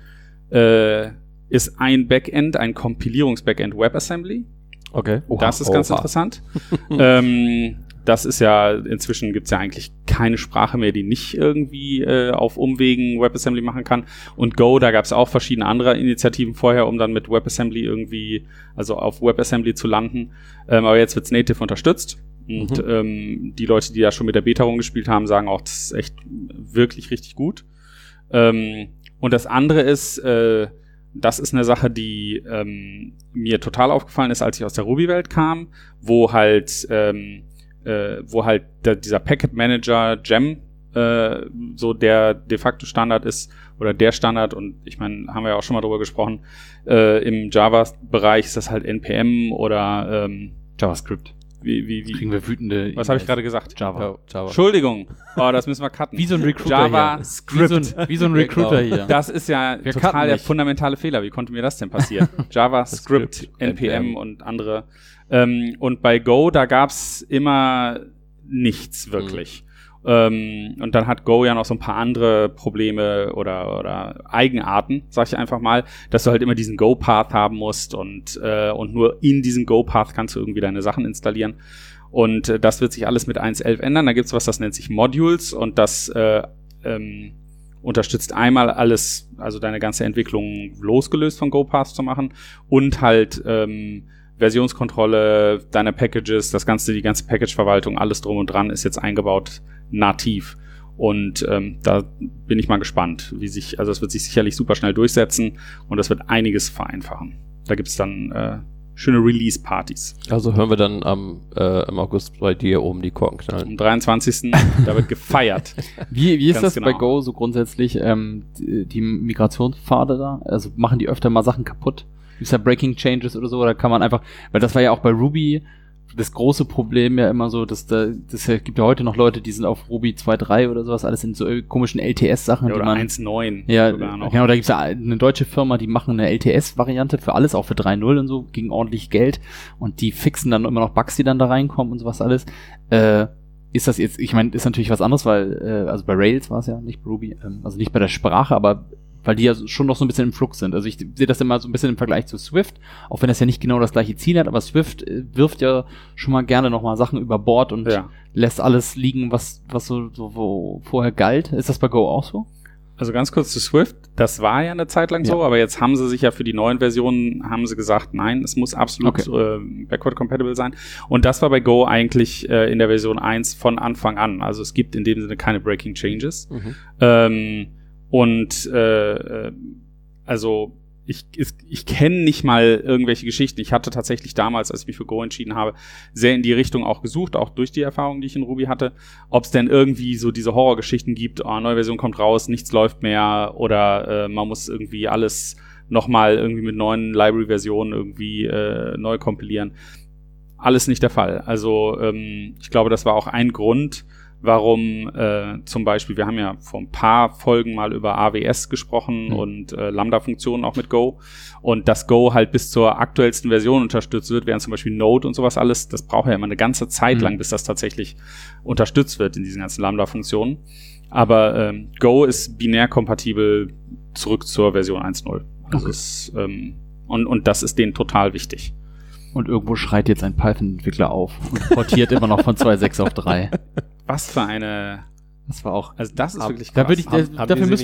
[SPEAKER 3] ist ein Backend, ein Kompilierungs-Backend WebAssembly.
[SPEAKER 2] Okay.
[SPEAKER 3] Das ist ganz interessant. Das ist ja, inzwischen gibt's ja eigentlich keine Sprache mehr, die nicht irgendwie auf Umwegen WebAssembly machen kann. Und Go, da gab's auch verschiedene andere Initiativen vorher, um dann mit WebAssembly irgendwie, also auf WebAssembly zu landen. Aber jetzt wird's native unterstützt. Und die Leute, die da schon mit der Beta rumgespielt haben, sagen auch, das ist echt wirklich richtig gut. Und das andere ist, das ist eine Sache, die mir total aufgefallen ist, als ich aus der Ruby-Welt kam, wo halt dieser Packet Manager Gem so der de facto Standard ist oder der Standard, und ich meine, haben wir ja auch schon mal drüber gesprochen, im Java-Bereich ist das halt NPM oder
[SPEAKER 1] JavaScript.
[SPEAKER 3] Wie
[SPEAKER 1] Kriegen wir wütende.
[SPEAKER 3] was habe ich gerade gesagt?
[SPEAKER 1] Java.
[SPEAKER 3] Entschuldigung. Oh, das müssen wir cutten.
[SPEAKER 1] Wie so ein Recruiter
[SPEAKER 3] JavaScript.
[SPEAKER 1] hier. Wie so ein Recruiter hier.
[SPEAKER 3] Das ist ja
[SPEAKER 1] Wir
[SPEAKER 3] total
[SPEAKER 1] cutten
[SPEAKER 3] der
[SPEAKER 1] nicht.
[SPEAKER 3] fundamentale Fehler. Wie konnte mir das denn passieren? JavaScript,
[SPEAKER 2] Script,
[SPEAKER 3] NPM und andere. Und bei Go, da gab's immer nichts wirklich. Und dann hat Go ja noch so ein paar andere Probleme oder Eigenarten, sag ich einfach mal, dass du halt immer diesen Go-Path haben musst und nur in diesem Go-Path kannst du irgendwie deine Sachen installieren. Und das wird sich alles mit 1.11 ändern. Da gibt's was, das nennt sich Modules, und das unterstützt einmal alles, also deine ganze Entwicklung losgelöst von Go-Path zu machen, und halt Versionskontrolle, deine Packages, die ganze Package-Verwaltung, alles drum und dran ist jetzt eingebaut nativ. Und da bin ich mal gespannt, also es wird sich sicherlich super schnell durchsetzen und das wird einiges vereinfachen. Da gibt's dann schöne Release-Partys.
[SPEAKER 2] Also hören wir dann im August bei dir oben die Korken knallen.
[SPEAKER 3] Am 23. da wird gefeiert.
[SPEAKER 1] Wie ist
[SPEAKER 3] Ganz
[SPEAKER 1] das
[SPEAKER 3] genau.
[SPEAKER 1] bei Go so grundsätzlich, die Migrationspfade da? Also machen die öfter mal Sachen kaputt? Gibt's da Breaking Changes oder so? Oder kann man einfach, weil das war ja auch bei Ruby das große Problem ja immer so, dass gibt ja heute noch Leute, die sind auf Ruby 2.3 oder sowas, alles in so komischen LTS-Sachen,
[SPEAKER 3] Ja,
[SPEAKER 1] die
[SPEAKER 3] oder
[SPEAKER 1] man...
[SPEAKER 3] 1.9
[SPEAKER 1] Ja,
[SPEAKER 3] sogar noch.
[SPEAKER 1] genau, da gibt's ja eine deutsche Firma, die machen eine LTS-Variante für alles, auch für 3.0 und so, gegen ordentlich Geld, und die fixen dann immer noch Bugs, die dann da reinkommen und sowas alles. Ist das jetzt, ich meine, ist natürlich was anderes, weil, also bei Rails war es ja, nicht bei Ruby, also nicht bei der Sprache, aber weil die ja schon noch so ein bisschen im Flux sind. Also ich sehe das immer so ein bisschen im Vergleich zu Swift, auch wenn das ja nicht genau das gleiche Ziel hat, aber Swift wirft ja schon mal gerne nochmal Sachen über Bord und lässt alles liegen, was so vorher galt. Ist das bei Go auch so?
[SPEAKER 3] Also ganz kurz zu Swift, das war ja eine Zeit lang so, aber jetzt haben sie sich ja für die neuen Versionen, haben sie gesagt, nein, es muss absolut backward compatible sein. Und das war bei Go eigentlich in der Version 1 von Anfang an. Also es gibt in dem Sinne keine Breaking Changes. Also ich kenne nicht mal irgendwelche Geschichten. Ich hatte tatsächlich damals, als ich mich für Go entschieden habe, sehr in die Richtung auch gesucht, auch durch die Erfahrungen, die ich in Ruby hatte, ob es denn irgendwie so diese Horrorgeschichten gibt, neue Version kommt raus, nichts läuft mehr, oder man muss irgendwie alles nochmal irgendwie mit neuen Library-Versionen irgendwie neu kompilieren. Alles nicht der Fall. Also ich glaube, das war auch ein Grund, warum zum Beispiel, wir haben ja vor ein paar Folgen mal über AWS gesprochen und Lambda-Funktionen auch mit Go, und dass Go halt bis zur aktuellsten Version unterstützt wird, während zum Beispiel Node und sowas alles, das braucht ja immer eine ganze Zeit lang, bis das tatsächlich unterstützt wird in diesen ganzen Lambda-Funktionen. Aber Go ist binär kompatibel zurück zur Version 1.0. Also ist, und das ist denen total wichtig.
[SPEAKER 1] Und irgendwo schreit jetzt ein Python-Entwickler auf und portiert immer noch von 2.6 auf 3.
[SPEAKER 3] Was für eine...
[SPEAKER 1] Das war auch...
[SPEAKER 3] Also das ist wirklich
[SPEAKER 1] krass.
[SPEAKER 3] krass.
[SPEAKER 1] Dafür müssen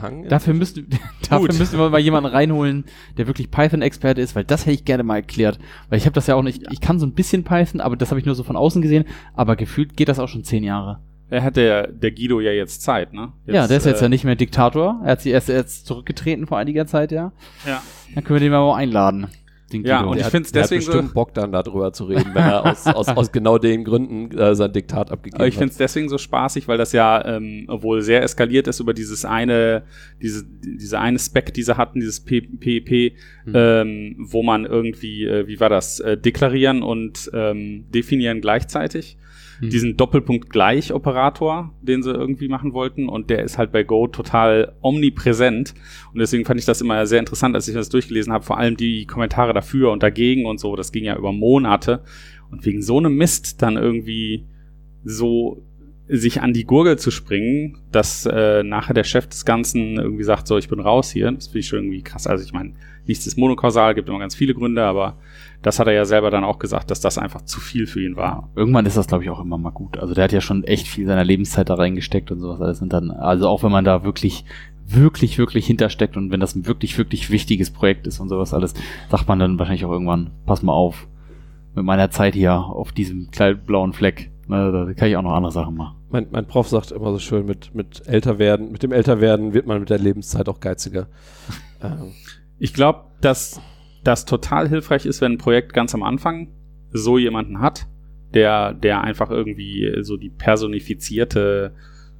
[SPEAKER 1] wir mal jemanden reinholen, der wirklich Python-Experte ist, weil das hätte ich gerne mal erklärt. Weil ich habe das ja auch nicht... Ich kann so ein bisschen Python, aber das habe ich nur so von außen gesehen. Aber gefühlt geht das auch schon 10 Jahre.
[SPEAKER 3] Er hat der Guido ja jetzt Zeit, ne? Jetzt,
[SPEAKER 1] ja, der ist jetzt ja nicht mehr Diktator. Er hat sich erst zurückgetreten vor einiger Zeit, ja. Ja. Dann können wir den mal einladen.
[SPEAKER 3] Ja, und ich finde es deswegen
[SPEAKER 2] so... bestimmt Bock dann darüber zu reden, wenn er aus genau den Gründen sein Diktat abgegeben hat.
[SPEAKER 3] Ich finde es deswegen so spaßig, weil das ja wohl sehr eskaliert ist über diese eine Spec, die sie hatten, dieses PEP, wo man irgendwie, wie war das, deklarieren und definieren gleichzeitig. diesen Doppelpunkt-Gleich-Operator, den sie irgendwie machen wollten. Und der ist halt bei Go total omnipräsent. Und deswegen fand ich das immer sehr interessant, als ich das durchgelesen habe. Vor allem die Kommentare dafür und dagegen und so. Das ging ja über Monate. Und wegen so einem Mist dann irgendwie so sich an die Gurgel zu springen, dass nachher der Chef des Ganzen irgendwie sagt, so, ich bin raus hier. Das finde ich schon irgendwie krass. Also ich meine, nichts ist monokausal, gibt immer ganz viele Gründe, aber das hat er ja selber dann auch gesagt, dass das einfach zu viel für ihn war.
[SPEAKER 1] Irgendwann ist das, glaube ich, auch immer mal gut. Also der hat ja schon echt viel seiner Lebenszeit da reingesteckt und sowas alles. Und dann, also auch wenn man da wirklich hintersteckt und wenn das ein wirklich wichtiges Projekt ist und sowas alles, sagt man dann wahrscheinlich auch irgendwann, pass mal auf, mit meiner Zeit hier auf diesem kleinen blauen Fleck, da kann ich auch noch andere Sachen machen.
[SPEAKER 2] Mein Prof sagt immer so schön, mit dem Älterwerden wird man mit der Lebenszeit auch geiziger.
[SPEAKER 3] Ich glaube, dass das total hilfreich ist, wenn ein Projekt ganz am Anfang so jemanden hat, der einfach irgendwie so die personifizierte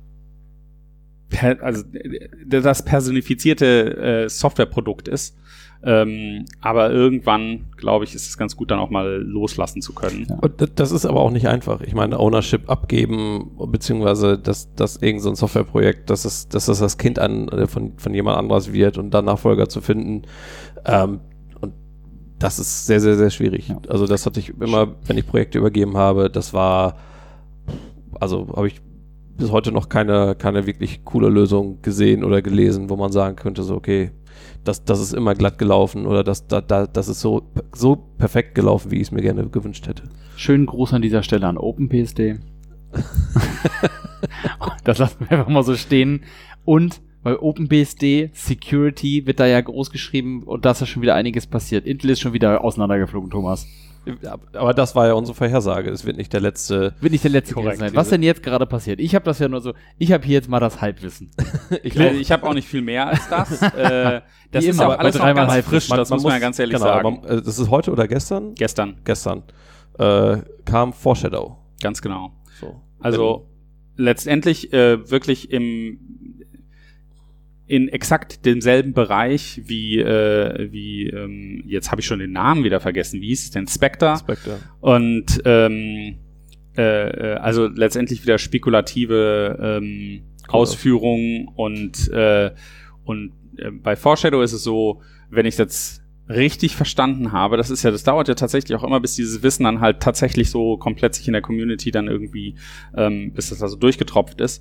[SPEAKER 3] das personifizierte Softwareprodukt ist. Aber irgendwann, glaube ich, ist es ganz gut, dann auch mal loslassen zu können.
[SPEAKER 2] Ja. Und das ist aber auch nicht einfach. Ich meine, Ownership abgeben, beziehungsweise dass irgend so ein Softwareprojekt, dass das Kind von jemand anderes wird und dann Nachfolger zu finden, und das ist sehr, sehr, sehr schwierig. Ja. Also das hatte ich immer, wenn ich Projekte übergeben habe, habe ich bis heute noch keine wirklich coole Lösung gesehen oder gelesen, wo man sagen könnte, so, okay, das ist immer glatt gelaufen oder das ist so perfekt gelaufen, wie ich es mir gerne gewünscht hätte.
[SPEAKER 1] Schönen Gruß an dieser Stelle an OpenPSD. Das lassen wir einfach mal so stehen. Und bei OpenBSD Security wird da ja groß geschrieben und da ist ja schon wieder einiges passiert. Intel ist schon wieder auseinandergeflogen, Thomas.
[SPEAKER 2] Aber das war ja unsere Vorhersage. Es wird nicht der letzte.
[SPEAKER 1] Korrekt sein. Was denn jetzt gerade passiert? Ich habe das ja nur so, ich habe hier jetzt mal das Halbwissen.
[SPEAKER 3] Ich habe auch nicht viel mehr als das. Das ist ja auch alles noch ganz frisch, das muss man ja ganz ehrlich sagen.
[SPEAKER 2] Das ist heute oder gestern?
[SPEAKER 3] Gestern.
[SPEAKER 2] Kam Foreshadow.
[SPEAKER 3] Ganz genau. So. Also letztendlich wirklich in exakt demselben Bereich wie jetzt habe ich schon den Namen wieder vergessen. Wie hieß es denn? Spectre. Und also letztendlich wieder spekulative Ausführungen und bei Foreshadow ist es so, wenn ich es jetzt richtig verstanden habe, das dauert ja tatsächlich auch immer, bis dieses Wissen dann halt tatsächlich so komplett sich in der Community dann irgendwie, bis das also durchgetropft ist.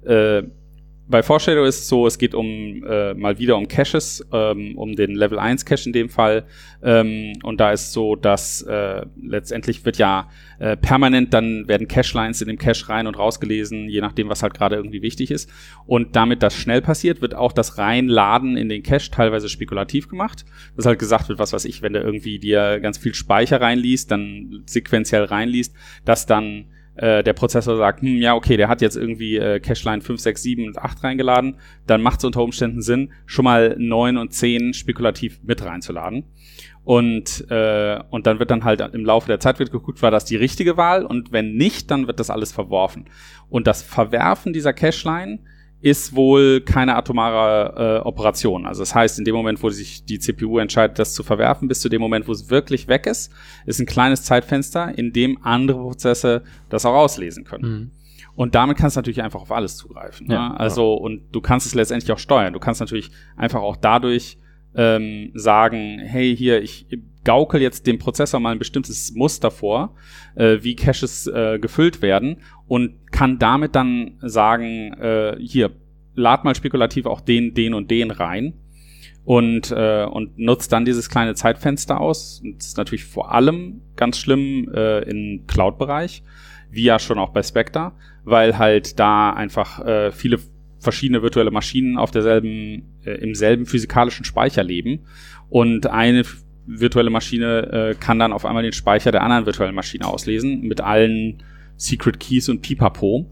[SPEAKER 3] Bei Foreshadow ist es so, es geht mal wieder um Caches, um den Level 1 Cache in dem Fall. Und da ist es so, dass letztendlich wird ja permanent, dann werden Cache-Lines in dem Cache rein und rausgelesen, je nachdem, was halt gerade irgendwie wichtig ist. Und damit das schnell passiert, wird auch das Reinladen in den Cache teilweise spekulativ gemacht. Dass halt gesagt wird, was weiß ich, wenn der irgendwie dir ganz viel Speicher reinliest, dann sequenziell reinliest, dass dann der Prozessor sagt, ja, okay, der hat jetzt irgendwie Cache-Line 5, 6, 7 und 8 reingeladen, dann macht es unter Umständen Sinn, schon mal 9 und 10 spekulativ mit reinzuladen. Und dann wird dann halt im Laufe der Zeit wird geguckt, war das die richtige Wahl? Und wenn nicht, dann wird das alles verworfen. Und das Verwerfen dieser Cache-Line ist wohl keine atomare Operation. Also das heißt, in dem Moment, wo sich die CPU entscheidet, das zu verwerfen, bis zu dem Moment, wo es wirklich weg ist ein kleines Zeitfenster, in dem andere Prozesse das auch auslesen können. Mhm. Und damit kannst du natürlich einfach auf alles zugreifen. Ja, ne? Also, und du kannst es letztendlich auch steuern. Du kannst natürlich einfach auch dadurch sagen, hey, hier, ich gaukel jetzt dem Prozessor mal ein bestimmtes Muster vor, wie Caches gefüllt werden und kann damit dann sagen, hier, lad mal spekulativ auch den und den rein und nutzt dann dieses kleine Zeitfenster aus. Und das ist natürlich vor allem ganz schlimm im Cloud-Bereich, wie ja schon auch bei Spectre, weil halt da einfach viele verschiedene virtuelle Maschinen auf im selben physikalischen Speicher leben und eine virtuelle Maschine kann dann auf einmal den Speicher der anderen virtuellen Maschine auslesen mit allen Secret Keys und Pipapo.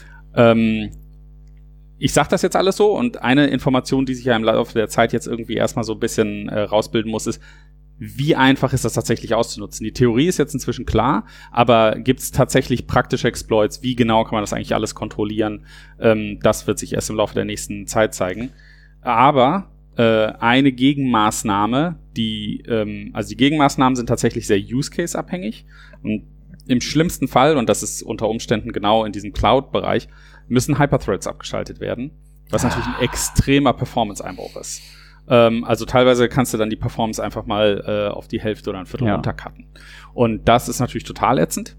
[SPEAKER 3] Ich sag das jetzt alles so und eine Information, die sich ja im Laufe der Zeit jetzt irgendwie erstmal so ein bisschen rausbilden muss, ist, wie einfach ist das tatsächlich auszunutzen? Die Theorie ist jetzt inzwischen klar, aber gibt es tatsächlich praktische Exploits? Wie genau kann man das eigentlich alles kontrollieren? Das wird sich erst im Laufe der nächsten Zeit zeigen. Aber eine Gegenmaßnahme, also die Gegenmaßnahmen sind tatsächlich sehr Use-Case-abhängig. Und im schlimmsten Fall, und das ist unter Umständen genau in diesem Cloud-Bereich, müssen Hyperthreads abgeschaltet werden, was natürlich ein extremer Performance-Einbruch ist. Also teilweise kannst du dann die Performance einfach mal auf die Hälfte oder ein Viertel runtercutten. Und das ist natürlich total ätzend.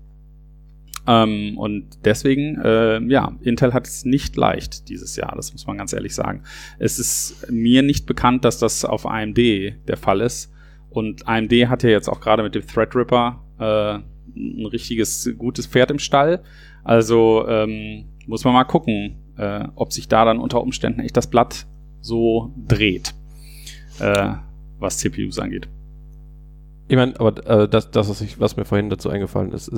[SPEAKER 3] Und deswegen, Intel hat es nicht leicht dieses Jahr, das muss man ganz ehrlich sagen. Es ist mir nicht bekannt, dass das auf AMD der Fall ist. Und AMD hat ja jetzt auch gerade mit dem Threadripper ein richtiges, gutes Pferd im Stall. Also muss man mal gucken, ob sich da dann unter Umständen echt das Blatt so dreht, was CPUs angeht.
[SPEAKER 2] Ich meine, aber was mir vorhin dazu eingefallen ist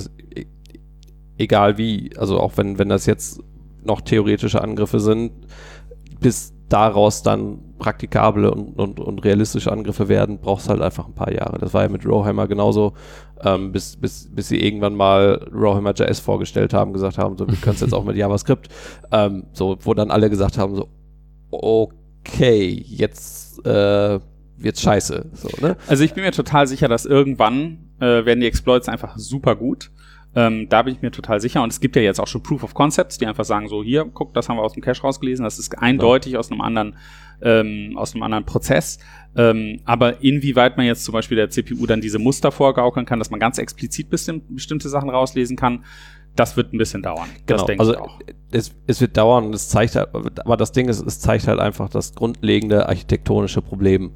[SPEAKER 2] egal wie, also auch wenn das jetzt noch theoretische Angriffe sind, bis daraus dann praktikable und realistische Angriffe werden, brauchst halt einfach ein paar Jahre. Das war ja mit Rowhammer genauso, bis sie irgendwann mal Rowhammer.js vorgestellt haben, gesagt haben, so, wir können es jetzt auch mit JavaScript, so, wo dann alle gesagt haben, so, okay, jetzt wird's scheiße. So, ne?
[SPEAKER 3] Also ich bin mir total sicher, dass irgendwann werden die Exploits einfach super gut. Da bin ich mir total sicher. Und es gibt ja jetzt auch schon Proof of Concepts, die einfach sagen so, hier, guck, das haben wir aus dem Cache rausgelesen, das ist eindeutig aus einem anderen Prozess. Aber inwieweit man jetzt zum Beispiel der CPU dann diese Muster vorgaukeln kann, dass man ganz explizit bestimmte Sachen rauslesen kann, das wird ein bisschen dauern.
[SPEAKER 2] Genau,
[SPEAKER 3] das denke
[SPEAKER 2] also
[SPEAKER 3] ich auch.
[SPEAKER 2] Es wird dauern und es zeigt halt, aber das Ding ist, es zeigt halt einfach das grundlegende architektonische Problem,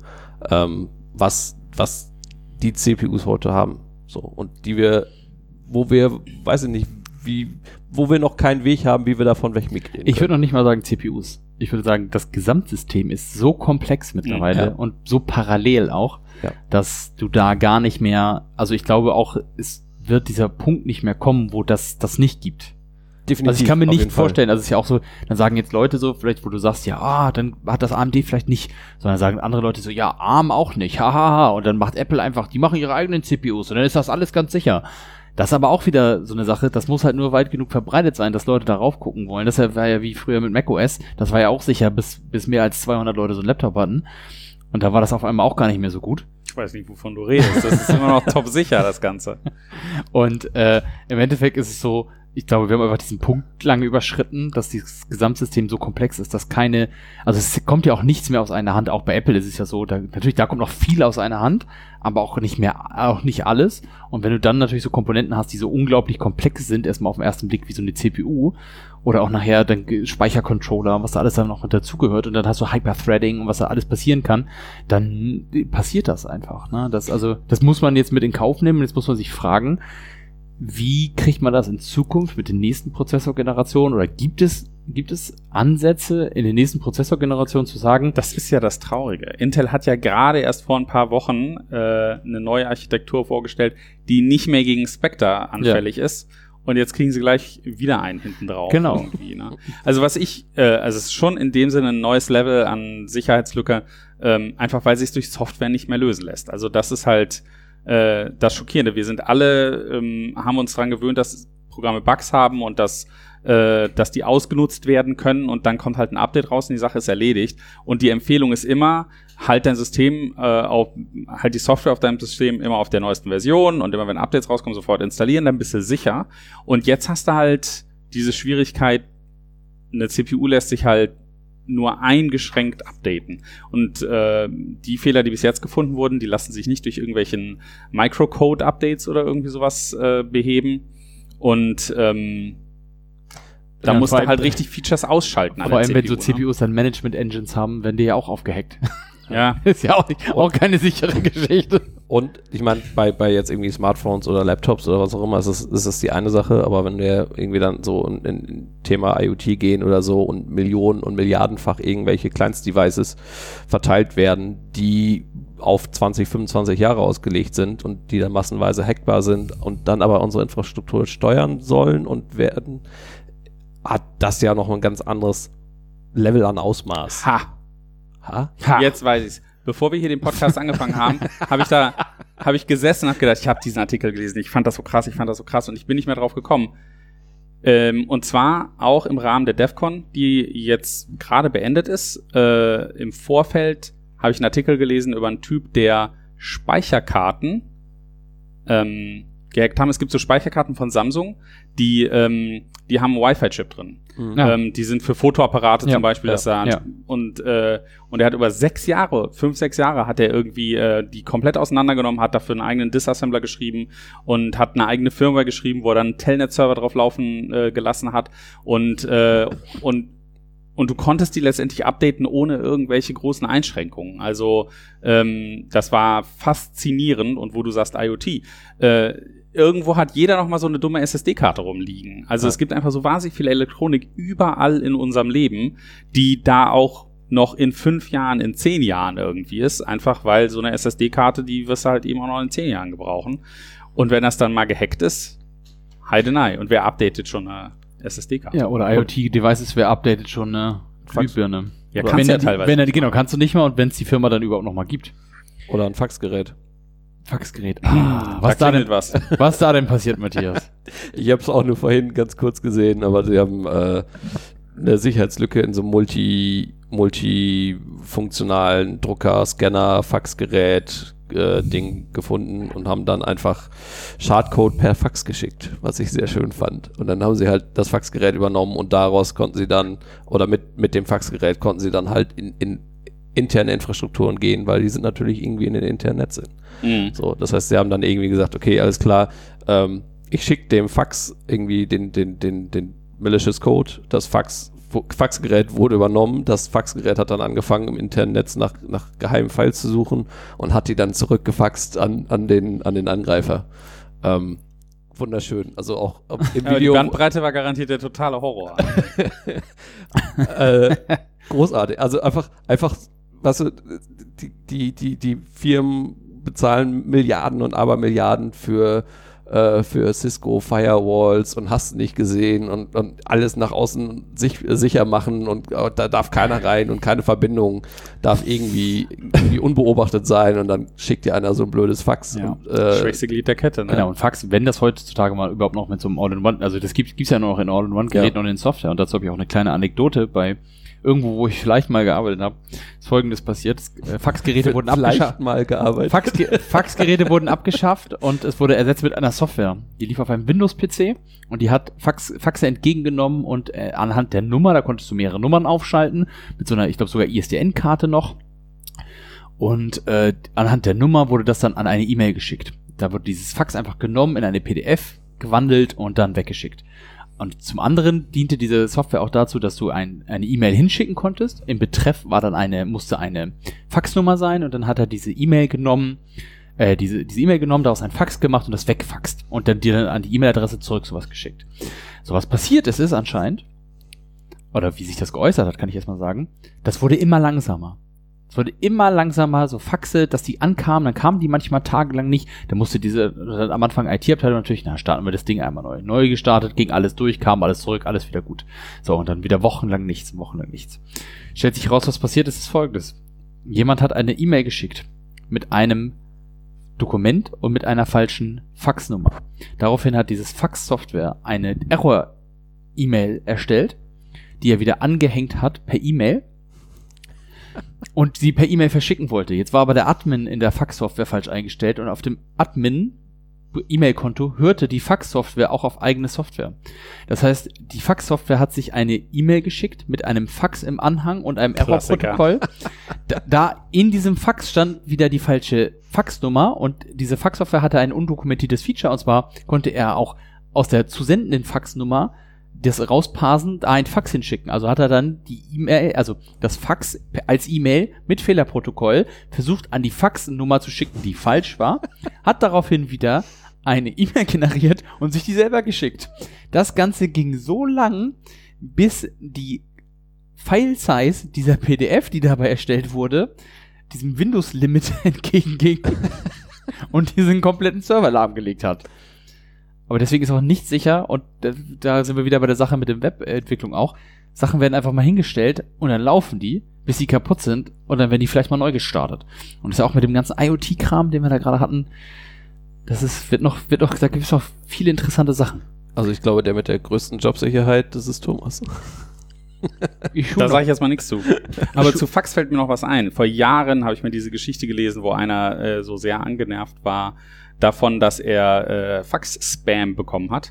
[SPEAKER 2] was die CPUs heute haben. So, und wo wir, weiß ich nicht, wo wir noch keinen Weg haben, wie wir davon wegmigrieren.
[SPEAKER 1] Ich würde noch nicht mal sagen CPUs. Ich würde sagen, das Gesamtsystem ist so komplex mittlerweile und so parallel auch, dass du da gar nicht mehr, also ich glaube auch, es wird dieser Punkt nicht mehr kommen, wo das nicht gibt.
[SPEAKER 2] Definitiv.
[SPEAKER 1] Also ich kann mir nicht vorstellen, also es ist ja auch so, dann sagen jetzt Leute so, vielleicht wo du sagst, ja, dann hat das AMD vielleicht nicht, sondern sagen andere Leute so, ja, ARM auch nicht, hahaha, und dann macht Apple einfach, die machen ihre eigenen CPUs und dann ist das alles ganz sicher. Das ist aber auch wieder so eine Sache, das muss halt nur weit genug verbreitet sein, dass Leute darauf gucken wollen. Das war ja wie früher mit macOS, das war ja auch sicher, bis mehr als 200 Leute so einen Laptop hatten. Und da war das auf einmal auch gar nicht mehr so gut.
[SPEAKER 3] Ich weiß nicht, wovon du redest. Das ist immer noch top sicher, das Ganze.
[SPEAKER 1] Und im Endeffekt ist es so, ich glaube, wir haben einfach diesen Punkt lange überschritten, dass dieses Gesamtsystem so komplex ist, dass also es kommt ja auch nichts mehr aus einer Hand. Auch bei Apple ist es ja so, natürlich, da kommt noch viel aus einer Hand, aber auch nicht alles. Und wenn du dann natürlich so Komponenten hast, die so unglaublich komplex sind, erstmal auf den ersten Blick wie so eine CPU oder auch nachher dann Speichercontroller, was da alles dann noch mit dazugehört und dann hast du Hyperthreading und was da alles passieren kann, dann passiert das einfach. Ne? Das muss man jetzt mit in Kauf nehmen und jetzt muss man sich fragen, wie kriegt man das in Zukunft mit den nächsten Prozessorgenerationen oder gibt es Ansätze in den nächsten Prozessorgenerationen zu sagen?
[SPEAKER 3] Das ist ja das Traurige. Intel hat ja gerade erst vor ein paar Wochen eine neue Architektur vorgestellt, die nicht mehr gegen Spectre anfällig ist. Und jetzt kriegen sie gleich wieder einen hinten drauf.
[SPEAKER 1] Genau.
[SPEAKER 3] Irgendwie, ne? Also also es ist schon in dem Sinne ein neues Level an Sicherheitslücke, einfach weil sich durch Software nicht mehr lösen lässt. Also das ist halt das Schockierende. Wir sind alle, haben uns dran gewöhnt, dass Programme Bugs haben und dass die ausgenutzt werden können und dann kommt halt ein Update raus und die Sache ist erledigt. Und die Empfehlung ist immer, halt dein System halt die Software auf deinem System immer auf der neuesten Version und immer wenn Updates rauskommen, sofort installieren, dann bist du sicher. Und jetzt hast du halt diese Schwierigkeit, eine CPU lässt sich halt nur eingeschränkt updaten. Und die Fehler, die bis jetzt gefunden wurden, die lassen sich nicht durch irgendwelchen Microcode-Updates oder irgendwie sowas beheben. Und da musst du halt richtig Features ausschalten.
[SPEAKER 1] Vor allem, wenn so CPUs dann Management-Engines haben, werden die ja auch aufgehackt.
[SPEAKER 3] Ja.
[SPEAKER 1] Ist ja auch keine sichere Geschichte.
[SPEAKER 2] Und ich meine, bei jetzt irgendwie Smartphones oder Laptops oder was auch immer, ist es die eine Sache, aber wenn wir irgendwie dann so in Thema IoT gehen oder so und Millionen und Milliardenfach irgendwelche Kleinstdevices verteilt werden, die auf 20, 25 Jahre ausgelegt sind und die dann massenweise hackbar sind und dann aber unsere Infrastruktur steuern sollen und werden, hat das ja noch ein ganz anderes Level an Ausmaß.
[SPEAKER 3] Ha. Jetzt weiß ich's. Bevor wir hier den Podcast angefangen haben, habe ich gesessen und habe gedacht, ich habe diesen Artikel gelesen, ich fand das so krass und ich bin nicht mehr drauf gekommen. Und zwar auch im Rahmen der DEFCON, die jetzt gerade beendet ist. Im Vorfeld habe ich einen Artikel gelesen über einen Typ, der Speicherkarten gehackt haben. Es gibt so Speicherkarten von Samsung, die haben einen Wi-Fi-Chip drin. Die sind für Fotoapparate zum Beispiel. Und er hat über 5-6 Jahre hat er irgendwie die komplett auseinandergenommen, hat dafür einen eigenen Disassembler geschrieben und hat eine eigene Firmware geschrieben, wo er dann einen Telnet-Server drauf laufen gelassen hat und du konntest die letztendlich updaten ohne irgendwelche großen Einschränkungen. Also das war faszinierend. Und wo du sagst IoT, irgendwo hat jeder noch mal so eine dumme SSD-Karte rumliegen. Also es gibt einfach so wahnsinnig viel Elektronik überall in unserem Leben, die da auch noch in 5 Jahren, in 10 Jahren irgendwie ist. Einfach weil so eine SSD-Karte, die wirst du halt eben auch noch in 10 Jahren gebrauchen. Und wenn das dann mal gehackt ist, heidenei. Und wer updatet schon eine SSD-Karte?
[SPEAKER 1] Ja, oder IoT-Devices, wer updatet schon eine Glühbirne?
[SPEAKER 3] Ja, kannst ja teilweise.
[SPEAKER 1] Genau, kannst du nicht mal, und wenn es die Firma dann überhaupt noch mal gibt.
[SPEAKER 2] Oder ein Faxgerät.
[SPEAKER 1] Was da denn passiert, Matthias?
[SPEAKER 2] Ich habe es auch nur vorhin ganz kurz gesehen, aber sie haben eine Sicherheitslücke in so einem multifunktionalen Drucker, Scanner, Faxgerät Ding gefunden und haben dann einfach Schadcode per Fax geschickt, was ich sehr schön fand. Und dann haben sie halt das Faxgerät übernommen und daraus konnten sie dann, oder mit dem Faxgerät konnten sie dann halt in interne Infrastrukturen gehen, weil die sind natürlich irgendwie in den internen Netzen. So, das heißt, sie haben dann irgendwie gesagt, okay, alles klar, ich schicke dem Fax irgendwie den malicious Code, das Faxgerät wurde übernommen, das Faxgerät hat dann angefangen im internen Netz nach geheimen Files zu suchen und hat die dann zurückgefaxt an den Angreifer. Wunderschön, also auch im Video.
[SPEAKER 3] Die Bandbreite war garantiert der totale Horror.
[SPEAKER 2] Großartig, also einfach, weißt du, die Firmen bezahlen Milliarden und Abermilliarden für Cisco Firewalls und hast nicht gesehen und alles nach außen sicher machen und da darf keiner rein und keine Verbindung darf irgendwie unbeobachtet sein und dann schickt dir einer so ein blödes Fax.
[SPEAKER 1] Ja.
[SPEAKER 2] Und,
[SPEAKER 3] schwächste Glied der Kette, ne?
[SPEAKER 1] Genau, und Fax, wenn das heutzutage mal überhaupt noch mit so einem All-in-One, also das gibt's ja nur noch in All-in-One-Geräten und in Software, und dazu habe ich auch eine kleine Anekdote bei irgendwo, wo ich vielleicht mal gearbeitet habe, ist Folgendes passiert. Faxgeräte wurden abgeschafft. Faxgeräte wurden abgeschafft und es wurde ersetzt mit einer Software. Die lief auf einem Windows-PC und die hat Faxe entgegengenommen und anhand der Nummer, da konntest du mehrere Nummern aufschalten, mit so einer, ich glaube sogar ISDN-Karte noch. Und anhand der Nummer wurde das dann an eine E-Mail geschickt. Da wurde dieses Fax einfach genommen, in eine PDF gewandelt und dann weggeschickt. Und zum anderen diente diese Software auch dazu, dass du eine E-Mail hinschicken konntest. Im Betreff musste eine Faxnummer sein und dann hat er diese E-Mail genommen, daraus ein Fax gemacht und das wegfaxt und dann dir an die E-Mail-Adresse zurück sowas geschickt. So, was passiert ist anscheinend, oder wie sich das geäußert hat, kann ich erst mal sagen, das wurde immer langsamer. Es wurde immer langsamer, so Faxe, dass die ankamen, dann kamen die manchmal tagelang nicht, dann musste am Anfang IT-Abteilung natürlich, starten wir das Ding einmal neu gestartet, ging alles durch, kam alles zurück, alles wieder gut. So, und dann wieder wochenlang nichts. Stellt sich raus, was passiert ist Folgendes. Jemand hat eine E-Mail geschickt mit einem Dokument und mit einer falschen Faxnummer. Daraufhin hat dieses Fax-Software eine Error-E-Mail erstellt, die er wieder angehängt hat per E-Mail, und sie per E-Mail verschicken wollte. Jetzt war aber der Admin in der Fax-Software falsch eingestellt und auf dem Admin-E-Mail-Konto hörte die Fax-Software auch auf eigene Software. Das heißt, die Fax-Software hat sich eine E-Mail geschickt mit einem Fax im Anhang und einem Error-Protokoll. Da in diesem Fax stand wieder die falsche Faxnummer und diese Fax-Software hatte ein undokumentiertes Feature, und zwar konnte er auch aus der zu sendenden Faxnummer das rausparsen, da ein Fax hinschicken. Also hat er dann die E-Mail, also das Fax als E-Mail mit Fehlerprotokoll versucht an die Faxnummer zu schicken, die falsch war, hat daraufhin wieder eine E-Mail generiert und sich die selber geschickt. Das Ganze ging so lang, bis die File-Size dieser PDF, die dabei erstellt wurde, diesem Windows-Limit entgegenging und diesen kompletten Server lahmgelegt hat. Aber deswegen ist auch nicht sicher, und da sind wir wieder bei der Sache mit der Webentwicklung auch. Sachen werden einfach mal hingestellt und dann laufen die, bis sie kaputt sind, und dann werden die vielleicht mal neu gestartet. Und das ist ja auch mit dem ganzen IoT-Kram, den wir da gerade hatten, da gibt es noch viele interessante Sachen.
[SPEAKER 2] Also ich glaube, der mit der größten Jobsicherheit, das ist Thomas.
[SPEAKER 3] Da sage ich jetzt mal nichts zu. Aber zu Fax fällt mir noch was ein. Vor Jahren habe ich mir diese Geschichte gelesen, wo einer so sehr angenervt war, davon, dass er Fax-Spam bekommen hat.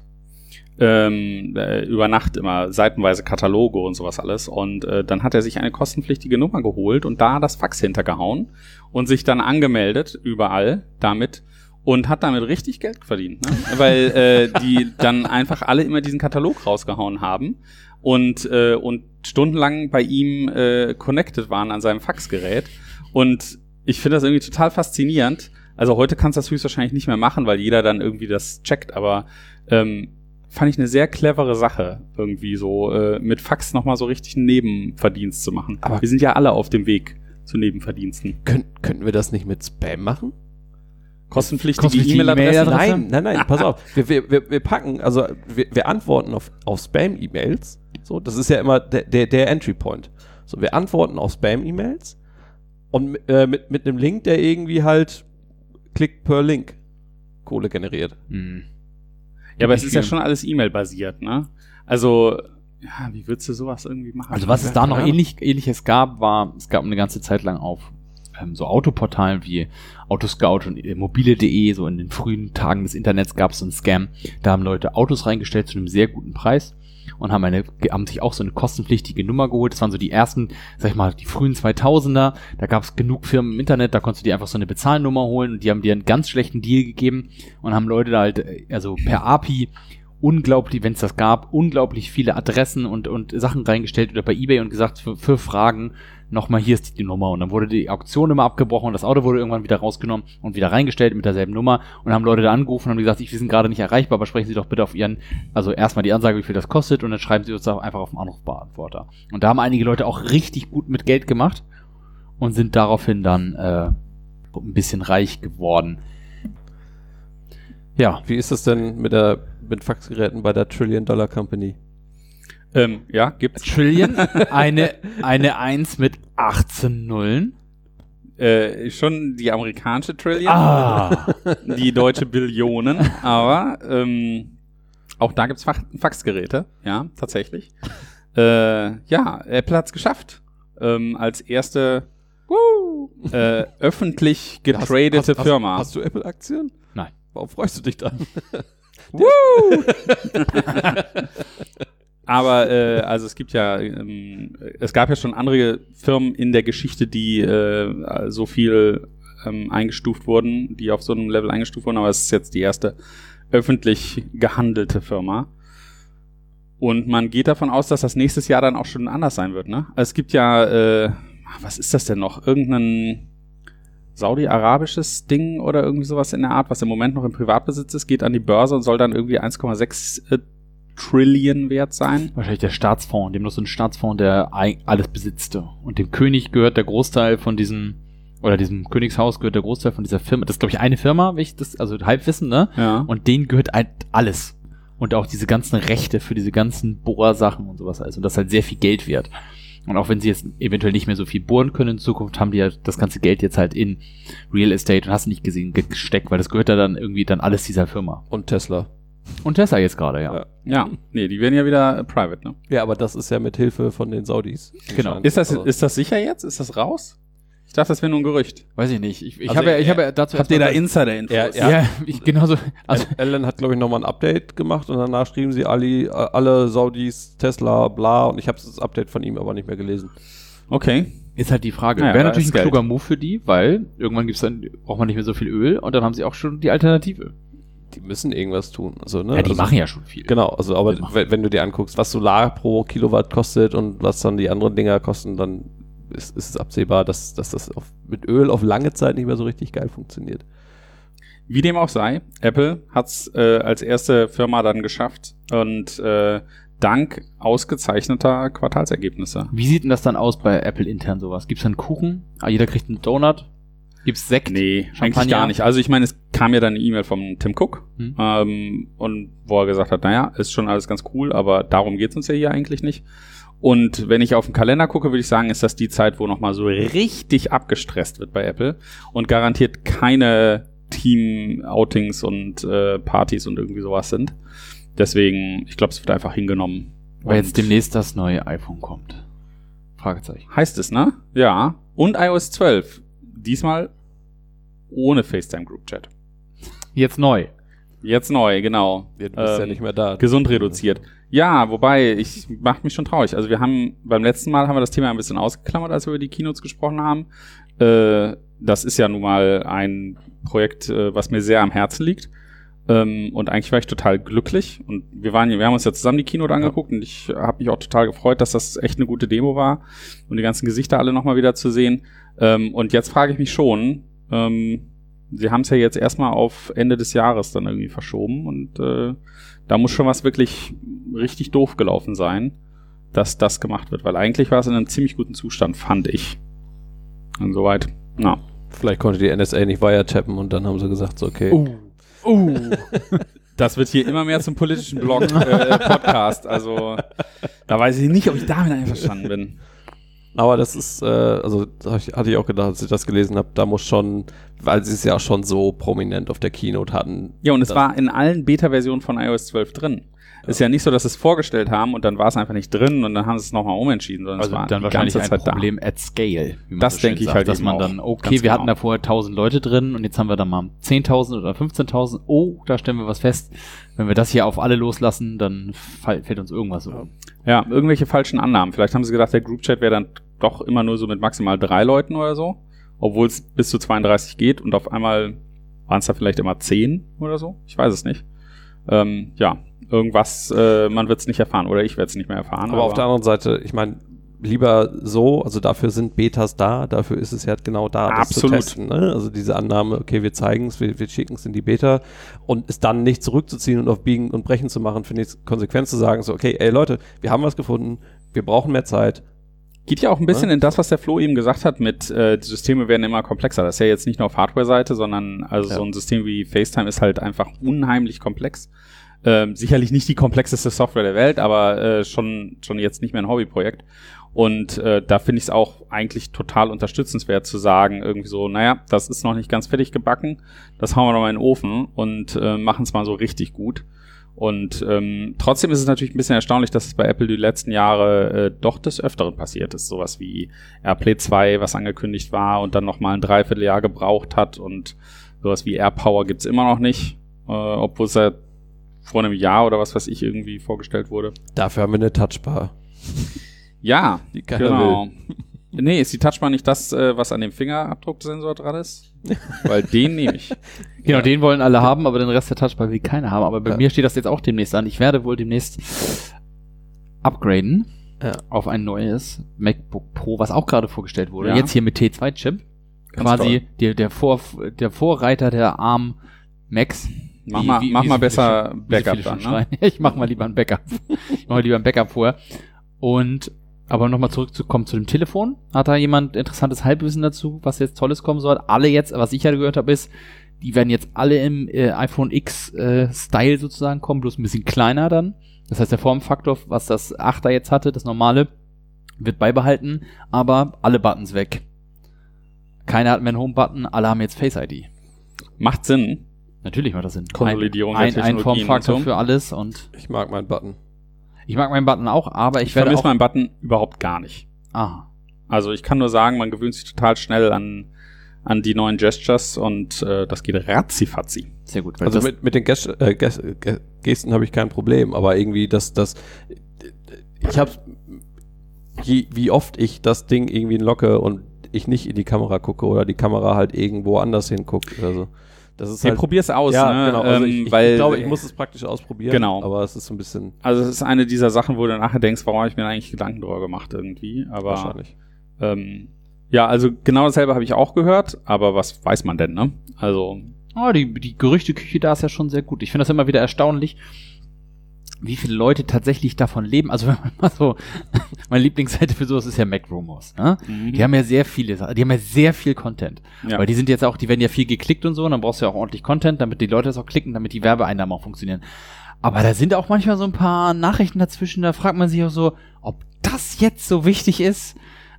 [SPEAKER 3] Über Nacht immer seitenweise Kataloge und sowas alles. Und dann hat er sich eine kostenpflichtige Nummer geholt und da das Fax hintergehauen und sich dann angemeldet überall damit und hat damit richtig Geld verdient, ne? Weil die dann einfach alle immer diesen Katalog rausgehauen haben und stundenlang bei ihm connected waren an seinem Faxgerät. Und ich finde das irgendwie total faszinierend. Also heute kannst du das höchstwahrscheinlich nicht mehr machen, weil jeder dann irgendwie das checkt, aber fand ich eine sehr clevere Sache, irgendwie so mit Fax nochmal so richtig einen Nebenverdienst zu machen. Aber wir sind ja alle auf dem Weg zu Nebenverdiensten.
[SPEAKER 2] Könnten wir das nicht mit Spam machen?
[SPEAKER 3] Kostenpflichtige E-Mail-Adresse?
[SPEAKER 2] Nein, pass auf. Wir packen, also wir antworten auf Spam-E-Mails. So, das ist ja immer der Entry-Point. So, wir antworten auf Spam-E-Mails und mit einem Link, der irgendwie halt Klick per Link Kohle generiert.
[SPEAKER 1] Mhm.
[SPEAKER 3] Ja, aber es ist ja schon alles E-Mail-basiert, ne? Also, ja, wie würdest du sowas irgendwie machen?
[SPEAKER 1] Also was es da noch Ähnliches gab, es gab eine ganze Zeit lang auf so Autoportalen wie Autoscout und mobile.de, so in den frühen Tagen des Internets gab es so einen Scam. Da haben Leute Autos reingestellt zu einem sehr guten Preis und haben sich auch so eine kostenpflichtige Nummer geholt. Das waren so die ersten, sag ich mal, die frühen 2000er. Da gab es genug Firmen im Internet, da konntest du dir einfach so eine Bezahlnummer holen und die haben dir einen ganz schlechten Deal gegeben und haben Leute da halt, also per API unglaublich, wenn es das gab, unglaublich viele Adressen und Sachen reingestellt oder bei eBay und gesagt, für Fragen nochmal, hier ist die Nummer. Und dann wurde die Auktion immer abgebrochen und das Auto wurde irgendwann wieder rausgenommen und wieder reingestellt mit derselben Nummer und haben Leute da angerufen und haben gesagt, wir sind gerade nicht erreichbar, aber sprechen Sie doch bitte auf also erstmal die Ansage, wie viel das kostet und dann schreiben Sie uns einfach auf den Anrufbeantworter. Und da haben einige Leute auch richtig gut mit Geld gemacht und sind daraufhin dann ein bisschen reich geworden. Ja.
[SPEAKER 2] Wie ist das denn mit Faxgeräten bei der $1 Trillion Company?
[SPEAKER 3] Ja, gibt's.
[SPEAKER 1] Trillion, eine 1 mit 18 Nullen.
[SPEAKER 3] Schon die amerikanische Trillion, die deutsche Billionen, aber auch da gibt's Faxgeräte, ja, tatsächlich. Ja, Apple hat's geschafft. Als erste öffentlich getradete Firma.
[SPEAKER 2] Hast du Apple-Aktien?
[SPEAKER 1] Nein.
[SPEAKER 2] Warum freust du dich dann?
[SPEAKER 3] Aber also es gab ja schon andere Firmen in der Geschichte, die so viel eingestuft wurden, die auf so einem Level eingestuft wurden, aber es ist jetzt die erste öffentlich gehandelte Firma. Und man geht davon aus, dass das nächstes Jahr dann auch schon anders sein wird, ne? Also es gibt ja, was ist das denn noch? Irgendein saudi-arabisches Ding oder irgendwie sowas in der Art, was im Moment noch im Privatbesitz ist, geht an die Börse und soll dann irgendwie 1,6 Trillion wert sein.
[SPEAKER 1] Wahrscheinlich der Staatsfonds, dem noch so ein Staatsfonds, der alles besitzte. Und dem König gehört der Großteil von diesem Königshaus gehört der Großteil von dieser Firma. Das ist, glaube ich, eine Firma, also Halbwissen, ne?
[SPEAKER 3] Ja.
[SPEAKER 1] Und denen gehört halt alles. Und auch diese ganzen Rechte für diese ganzen Bohrsachen und sowas alles. Und das ist halt sehr viel Geld wert. Und auch wenn sie jetzt eventuell nicht mehr so viel bohren können in Zukunft, haben die ja das ganze Geld jetzt halt in Real Estate und hast du nicht gesehen, gesteckt, weil das gehört ja dann irgendwie dann alles dieser Firma.
[SPEAKER 2] Und Tesla.
[SPEAKER 1] Und Tesla jetzt gerade, ja.
[SPEAKER 3] Ja, nee, die werden ja wieder private, ne?
[SPEAKER 2] Ja, aber das ist ja mit Hilfe von den Saudis.
[SPEAKER 1] Genau.
[SPEAKER 3] Ist das sicher jetzt? Ist das raus? Ich dachte, das wäre nur ein Gerücht.
[SPEAKER 1] Weiß ich nicht. Ich
[SPEAKER 3] Also
[SPEAKER 1] habe dazu
[SPEAKER 3] habt ihr da Insider-Infos?
[SPEAKER 2] Ja.
[SPEAKER 1] Genauso. Also
[SPEAKER 2] Alan hat, glaube ich, nochmal ein Update gemacht und danach schrieben sie alle Saudis, Tesla, bla, und ich habe das Update von ihm aber nicht mehr gelesen.
[SPEAKER 3] Okay.
[SPEAKER 1] ist halt die Frage.
[SPEAKER 3] Naja,
[SPEAKER 1] Wäre natürlich ein
[SPEAKER 3] Geld.
[SPEAKER 1] kluger Move für die, weil irgendwann braucht man nicht mehr so viel Öl und dann haben sie auch schon die Alternative.
[SPEAKER 2] Die müssen irgendwas tun. Also, ne?
[SPEAKER 1] Ja, die
[SPEAKER 2] also,
[SPEAKER 1] machen ja schon viel.
[SPEAKER 2] Genau, also aber
[SPEAKER 1] Die machen-
[SPEAKER 2] wenn du dir anguckst, was Solar pro Kilowatt kostet und was dann die anderen Dinger kosten, dann ist es absehbar, dass das mit Öl auf lange Zeit nicht mehr so richtig geil funktioniert.
[SPEAKER 3] Wie dem auch sei, Apple hat's als erste Firma dann geschafft und dank ausgezeichneter Quartalsergebnisse.
[SPEAKER 1] Wie sieht denn das dann aus bei Apple intern sowas? Gibt's dann Kuchen? Jeder kriegt einen Donut? Gibt's Sekt?
[SPEAKER 3] Nee,
[SPEAKER 1] Champagner?
[SPEAKER 3] eigentlich gar nicht. Also ich meine, es kam ja dann eine E-Mail vom Tim Cook, und wo er gesagt hat, naja, ist schon alles ganz cool, aber darum geht's uns ja hier eigentlich nicht. Und wenn ich auf den Kalender gucke, würde ich sagen, ist das die Zeit, wo nochmal so richtig abgestresst wird bei Apple und garantiert keine Team-Outings und Partys und irgendwie sowas sind. Deswegen, ich glaube, es wird einfach hingenommen.
[SPEAKER 1] Weil
[SPEAKER 3] Und
[SPEAKER 1] jetzt demnächst das neue iPhone kommt. Fragezeichen.
[SPEAKER 3] heißt es, ne? Ja. Und iOS 12. Diesmal ohne FaceTime Group Chat.
[SPEAKER 1] Jetzt neu.
[SPEAKER 3] Jetzt neu, genau.
[SPEAKER 2] Du bist ja nicht mehr da.
[SPEAKER 3] Gesund reduziert. Ja, wobei, ich macht mich schon traurig. Also beim letzten Mal haben wir das Thema ein bisschen ausgeklammert, als wir über die Keynotes gesprochen haben. Das ist ja nun mal ein Projekt, was mir sehr am Herzen liegt. Und eigentlich war ich total glücklich. Und wir haben uns ja zusammen die Keynote angeguckt und ich habe mich auch total gefreut, dass das echt eine gute Demo war und die ganzen Gesichter alle nochmal wieder zu sehen. Und jetzt frage ich mich schon, sie haben es ja jetzt erstmal auf Ende des Jahres dann irgendwie verschoben und da muss schon was wirklich richtig doof gelaufen sein, dass das gemacht wird, weil eigentlich war es in einem ziemlich guten Zustand, fand ich. Und soweit, na.
[SPEAKER 2] Vielleicht konnte die NSA nicht wiretappen und dann haben sie gesagt, so, okay.
[SPEAKER 3] Das wird hier immer mehr zum politischen Podcast, also da weiß ich nicht, ob ich damit einverstanden bin.
[SPEAKER 2] Aber das ist, also hatte ich auch gedacht, als ich das gelesen habe, da muss schon, weil sie es ja schon so prominent auf der Keynote hatten.
[SPEAKER 3] Ja, und es war in allen Beta-Versionen von iOS 12 drin. Ja. Ist ja nicht so, dass sie es vorgestellt haben und dann war es einfach nicht drin und dann haben sie es nochmal umentschieden, sondern
[SPEAKER 1] also
[SPEAKER 3] es war
[SPEAKER 1] dann
[SPEAKER 3] die
[SPEAKER 1] wahrscheinlich
[SPEAKER 3] ganze
[SPEAKER 1] ein
[SPEAKER 3] Zeit
[SPEAKER 1] Problem at scale. Wie man
[SPEAKER 3] das
[SPEAKER 1] so schön
[SPEAKER 3] denke ich
[SPEAKER 1] sagt,
[SPEAKER 3] halt
[SPEAKER 1] dass
[SPEAKER 3] eben
[SPEAKER 1] man
[SPEAKER 3] auch.
[SPEAKER 1] dann, okay,
[SPEAKER 3] Ganz
[SPEAKER 1] wir
[SPEAKER 3] genau.
[SPEAKER 1] hatten da vorher 1000 Leute drin und jetzt haben wir da mal 10.000 oder 15.000. Oh, da stellen wir was fest. Wenn wir das hier auf alle loslassen, dann fällt uns irgendwas um.
[SPEAKER 3] Ja, irgendwelche falschen Annahmen. Vielleicht haben sie gedacht, der Groupchat wäre dann doch immer nur so mit maximal 3 Leuten oder so, obwohl es bis zu 32 geht und auf einmal waren es da vielleicht immer 10 oder so. Ich weiß es nicht. Ja, irgendwas, man wird es nicht erfahren oder ich werde es nicht mehr erfahren.
[SPEAKER 2] Aber auf der anderen Seite, ich meine, lieber so, also dafür sind Betas da, dafür ist es ja genau da, das zu testen. Ne? Also diese Annahme, okay, wir zeigen es, wir schicken es in die Beta und es dann nicht zurückzuziehen und auf Biegen und Brechen zu machen, finde ich konsequent zu sagen, so, okay, ey Leute, wir haben was gefunden, wir brauchen mehr Zeit.
[SPEAKER 3] Geht ja auch ein bisschen in das, was der Flo eben gesagt hat, mit die Systeme werden immer komplexer. Das ist ja jetzt nicht nur auf Hardware-Seite, sondern also so ein System wie FaceTime ist halt einfach unheimlich komplex. Sicherlich nicht die komplexeste Software der Welt, aber schon jetzt nicht mehr ein Hobbyprojekt. Und da finde ich es auch eigentlich total unterstützenswert zu sagen, irgendwie so, naja, das ist noch nicht ganz fertig gebacken, das hauen wir noch mal in den Ofen und machen es mal so richtig gut. Und trotzdem ist es natürlich ein bisschen erstaunlich, dass es bei Apple die letzten Jahre doch des Öfteren passiert ist. Sowas wie AirPlay 2, was angekündigt war und dann noch mal ein Dreivierteljahr gebraucht hat und sowas wie AirPower gibt's immer noch nicht, obwohl es ja vor einem Jahr oder was weiß ich irgendwie vorgestellt wurde.
[SPEAKER 2] Dafür haben wir eine Touchbar.
[SPEAKER 3] Ja,
[SPEAKER 2] Die keiner
[SPEAKER 3] genau. Nee, ist die Touchbar nicht das, was an dem Fingerabdrucksensor dran ist? Weil den nehme ich.
[SPEAKER 1] Genau, den wollen alle haben, aber den Rest der Touchbar will keiner haben. Aber bei mir steht das jetzt auch demnächst an. Ich werde wohl demnächst upgraden auf ein neues MacBook Pro, was auch gerade vorgestellt wurde.
[SPEAKER 3] Ja.
[SPEAKER 1] Jetzt hier mit T2-Chip. Quasi der Vorreiter der ARM Macs.
[SPEAKER 3] Mach mal besser Backup dann, ne?
[SPEAKER 1] Ich mach mal lieber ein Backup. Vorher. Und aber nochmal zurückzukommen zu dem Telefon. Hat da jemand interessantes Halbwissen dazu, was jetzt Tolles kommen soll? Alle jetzt, was ich ja gehört habe, ist, die werden jetzt alle im iPhone X Style sozusagen kommen, bloß ein bisschen kleiner dann. Das heißt, der Formfaktor, was das 8er jetzt hatte, das normale, wird beibehalten, aber alle Buttons weg. Keiner hat mehr einen Home-Button, alle haben jetzt Face ID.
[SPEAKER 3] Macht Sinn.
[SPEAKER 1] Natürlich macht das Sinn.
[SPEAKER 3] Konsolidierung der
[SPEAKER 1] ein
[SPEAKER 3] Technologien
[SPEAKER 1] Formfaktor
[SPEAKER 3] und so.
[SPEAKER 1] für alles und
[SPEAKER 2] Ich mag meinen Button.
[SPEAKER 1] ich mag meinen Button auch, aber ich werde
[SPEAKER 3] vermisse
[SPEAKER 1] auch...
[SPEAKER 3] meinen Button überhaupt gar nicht.
[SPEAKER 1] Aha.
[SPEAKER 3] Also ich kann nur sagen, man gewöhnt sich total schnell an die neuen Gestures und das geht ratzifatzi.
[SPEAKER 1] Sehr gut. Weil
[SPEAKER 2] Also
[SPEAKER 1] das,
[SPEAKER 2] mit den Gesten habe ich kein Problem, aber irgendwie ich habe wie oft ich das Ding irgendwie locke und ich nicht in die Kamera gucke oder die Kamera halt irgendwo anders hinguckt oder so. Das ist halt,
[SPEAKER 3] probier's aus,
[SPEAKER 2] ja,
[SPEAKER 3] ne?
[SPEAKER 2] genau. Also ich
[SPEAKER 3] weil,
[SPEAKER 2] glaube, ich muss es praktisch ausprobieren.
[SPEAKER 3] Genau.
[SPEAKER 2] Aber es ist so ein bisschen
[SPEAKER 3] Also es ist eine dieser Sachen, wo du nachher denkst, warum habe ich mir eigentlich Gedanken drüber gemacht irgendwie. Aber
[SPEAKER 2] wahrscheinlich.
[SPEAKER 3] ja, also genau dasselbe habe ich auch gehört, aber was weiß man denn, ne? Also
[SPEAKER 1] die Gerüchteküche da ist ja schon sehr gut. Ich finde das immer wieder erstaunlich, wie viele Leute tatsächlich davon leben. Also wenn man mal so, meine Lieblingsseite für sowas ist ja Mac Rumors, ne? Die haben ja sehr viele Sachen, die haben ja sehr viel Content.
[SPEAKER 3] Ja.
[SPEAKER 1] Weil die sind jetzt auch, die werden ja viel geklickt und so, und dann brauchst du ja auch ordentlich Content, damit die Leute das auch klicken, damit die Werbeeinnahmen auch funktionieren. Aber da sind auch manchmal so ein paar Nachrichten dazwischen, da fragt man sich auch so, ob das jetzt so wichtig ist.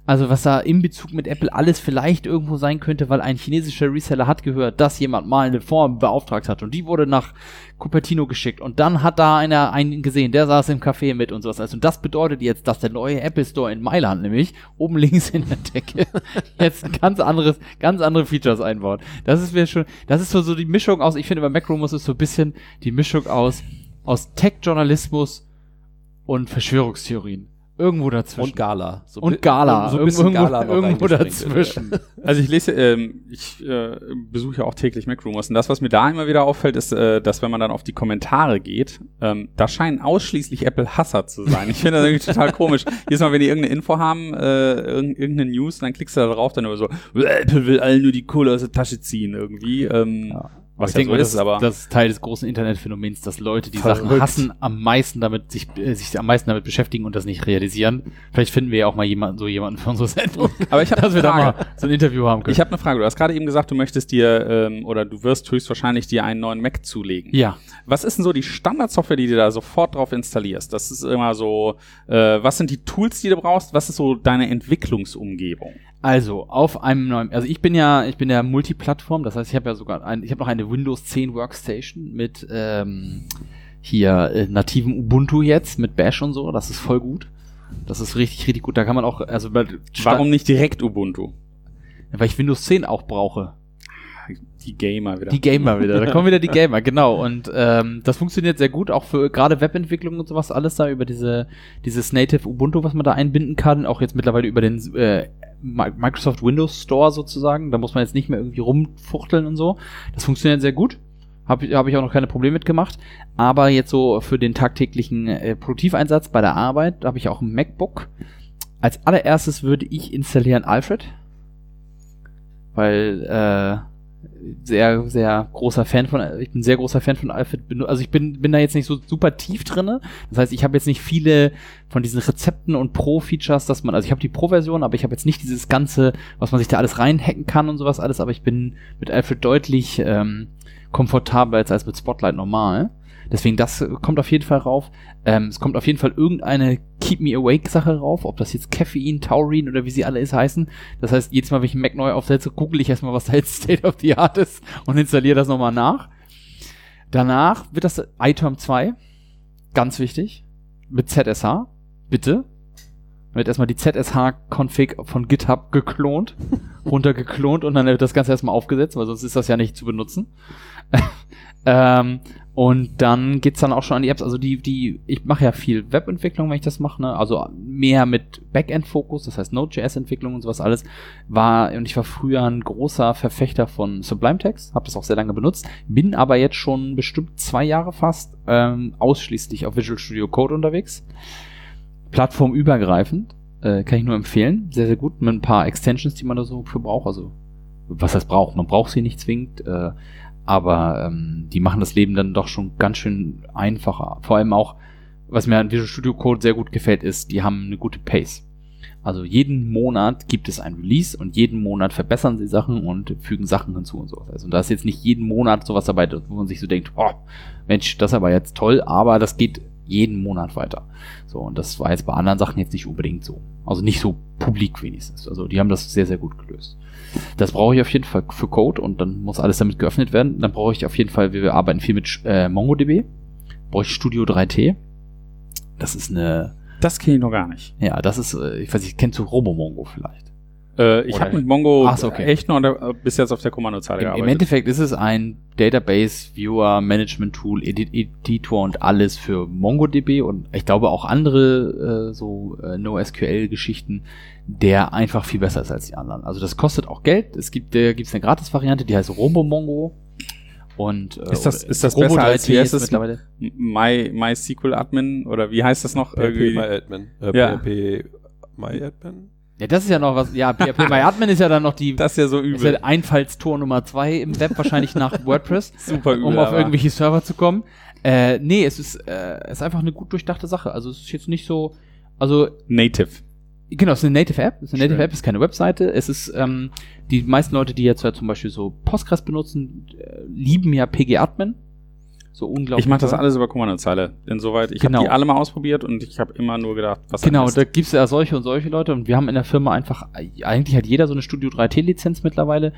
[SPEAKER 1] Also was da in Bezug mit Apple alles vielleicht irgendwo sein könnte, weil ein chinesischer Reseller hat gehört, dass jemand mal eine Form beauftragt hat und die wurde nach Cupertino geschickt und dann hat da einer einen gesehen, der saß im Café mit und sowas. Also das bedeutet jetzt, dass der neue Apple Store in Mailand nämlich oben links in der Decke jetzt ganz andere Features einbaut. Das ist so die Mischung aus, ich finde bei Macrumors ist so ein bisschen die Mischung aus Tech-Journalismus und Verschwörungstheorien. Irgendwo dazwischen.
[SPEAKER 2] Und Gala.
[SPEAKER 1] So ein bisschen Gala irgendwo dazwischen.
[SPEAKER 3] Also ich besuche ja auch täglich Macrumors und das, was mir da immer wieder auffällt, ist, dass wenn man dann auf die Kommentare geht, da scheinen ausschließlich Apple-Hasser zu sein. Ich finde das irgendwie total komisch. Jedes Mal, wenn die irgendeine Info haben, irgendeine News, dann klickst du da drauf, dann immer so, Apple will allen nur die Kohle aus der Tasche ziehen irgendwie.
[SPEAKER 1] Ja.
[SPEAKER 3] Was
[SPEAKER 1] ich denke,
[SPEAKER 3] so
[SPEAKER 1] das ist Teil des großen Internetphänomens, dass Leute, die
[SPEAKER 3] Verrückt.
[SPEAKER 1] Sachen hassen, sich am meisten damit beschäftigen und das nicht realisieren. Vielleicht finden wir ja auch mal jemanden für unsere Sendung.
[SPEAKER 3] Aber ich habe
[SPEAKER 1] dass wir da mal so ein Interview haben können.
[SPEAKER 3] Ich habe eine Frage. Du hast gerade eben gesagt, du möchtest dir oder du wirst höchstwahrscheinlich dir einen neuen Mac zulegen.
[SPEAKER 1] Ja.
[SPEAKER 3] Was ist denn so die Standardsoftware, die du da sofort drauf installierst? Das ist immer so, was sind die Tools, die du brauchst? Was ist so deine Entwicklungsumgebung?
[SPEAKER 1] Also, auf einem neuen, also ich bin ja Multiplattform, das heißt, ich habe noch eine Windows 10 Workstation mit nativen Ubuntu jetzt, mit Bash und so, das ist voll gut. Das ist richtig, richtig gut. Da kann man auch, also
[SPEAKER 3] warum nicht direkt Ubuntu?
[SPEAKER 1] Weil ich Windows 10 auch brauche.
[SPEAKER 3] Die Gamer wieder.
[SPEAKER 1] Da kommen wieder die Gamer, genau. Und das funktioniert sehr gut, auch für gerade Webentwicklung und sowas, alles da über dieses Native Ubuntu, was man da einbinden kann, auch jetzt mittlerweile über den Microsoft Windows Store sozusagen. Da muss man jetzt nicht mehr irgendwie rumfuchteln und so. Das funktioniert sehr gut. Hab ich auch noch keine Probleme mitgemacht. Aber jetzt so für den tagtäglichen Produktiveinsatz bei der Arbeit, da habe ich auch ein MacBook. Als allererstes würde ich installieren Alfred. Weil ich bin ein sehr großer Fan von Alfred. Also ich bin da jetzt nicht so super tief drinne. Das heißt, ich habe jetzt nicht viele von diesen Rezepten und Pro-Features, also ich habe die Pro-Version, aber ich habe jetzt nicht dieses Ganze, was man sich da alles reinhacken kann und sowas alles, aber ich bin mit Alfred deutlich komfortabler als mit Spotlight normal. Deswegen, das kommt auf jeden Fall rauf. Es kommt auf jeden Fall irgendeine Keep-Me-Awake-Sache rauf, ob das jetzt Caffeine, Taurin oder wie sie alle heißen. Das heißt, jedes Mal, wenn ich einen Mac neu aufsetze, google ich erstmal, was da jetzt State of the Art ist und installiere das nochmal nach. Danach wird das iTerm 2, ganz wichtig, mit ZSH, bitte. Dann wird erstmal die ZSH-Config von GitHub runtergeklont und dann wird das Ganze erstmal aufgesetzt, weil sonst ist das ja nicht zu benutzen. Und dann geht's dann auch schon an die Apps, also ich mache ja viel Webentwicklung, wenn ich das mache, ne? Also mehr mit Backend-Fokus, das heißt Node.js-Entwicklung und sowas alles, und ich war früher ein großer Verfechter von Sublime Text, habe das auch sehr lange benutzt, bin aber jetzt schon bestimmt 2 Jahre fast ausschließlich auf Visual Studio Code unterwegs, plattformübergreifend, kann ich nur empfehlen, sehr, sehr gut, mit ein paar Extensions, die man da so für braucht, also was heißt braucht, man braucht sie nicht zwingend, aber die machen das Leben dann doch schon ganz schön einfacher. Vor allem auch, was mir an Visual Studio Code sehr gut gefällt, ist, die haben eine gute Pace. Also jeden Monat gibt es ein Release und jeden Monat verbessern sie Sachen und fügen Sachen hinzu und sowas. Also da ist jetzt nicht jeden Monat sowas dabei, wo man sich so denkt, oh, Mensch, das ist aber jetzt toll, aber das geht jeden Monat weiter. So, und das war jetzt bei anderen Sachen jetzt nicht unbedingt so. Also nicht so publik wenigstens. Also die haben das sehr, sehr gut gelöst. Das brauche ich auf jeden Fall für Code und dann muss alles damit geöffnet werden. Dann brauche ich auf jeden Fall, wir arbeiten viel mit MongoDB, brauche ich Studio 3T. Das ist
[SPEAKER 3] Das kenne ich noch gar nicht.
[SPEAKER 1] Ja, das ist, ich weiß nicht, kennst du RoboMongo vielleicht?
[SPEAKER 3] Ich habe mit Mongo
[SPEAKER 1] okay.
[SPEAKER 3] echt noch bis jetzt auf der Kommandozeile gearbeitet.
[SPEAKER 1] Im Endeffekt ist es ein Database, Viewer, Management Tool, Editor und alles für MongoDB und ich glaube auch andere NoSQL-Geschichten, der einfach viel besser ist als die anderen. Also das kostet auch Geld. Gibt's eine Gratis-Variante, die heißt RoboMongo. Und
[SPEAKER 3] ist das besser als wie heißt das MySQL-Admin oder wie heißt das noch?
[SPEAKER 2] PHP-MyAdmin. PHP-MyAdmin.
[SPEAKER 1] Ja, das ist ja noch was. Ja, PHP-MyAdmin ist ja dann noch
[SPEAKER 3] das ist ja so übel.
[SPEAKER 1] Ist ja Einfallstor Nummer 2 im Web, wahrscheinlich nach WordPress.
[SPEAKER 3] Super übel.
[SPEAKER 1] Um auf irgendwelche Server zu kommen. Nee, es ist einfach eine gut durchdachte Sache. Also es ist jetzt nicht so, also
[SPEAKER 3] Native.
[SPEAKER 1] Genau, es ist eine Native App. Es ist keine Webseite. Es ist, die meisten Leute, die jetzt zum Beispiel so Postgres benutzen, lieben ja PG-Admin. so unglaublich.
[SPEAKER 3] Ich mache das
[SPEAKER 1] toll.
[SPEAKER 3] alles über Kommandozeile. Insoweit, ich habe die alle mal ausprobiert und ich habe immer nur gedacht, was
[SPEAKER 1] Genau, da gibt's ja solche und solche Leute und wir haben in der Firma einfach, eigentlich hat jeder so eine Studio 3T-Lizenz mittlerweile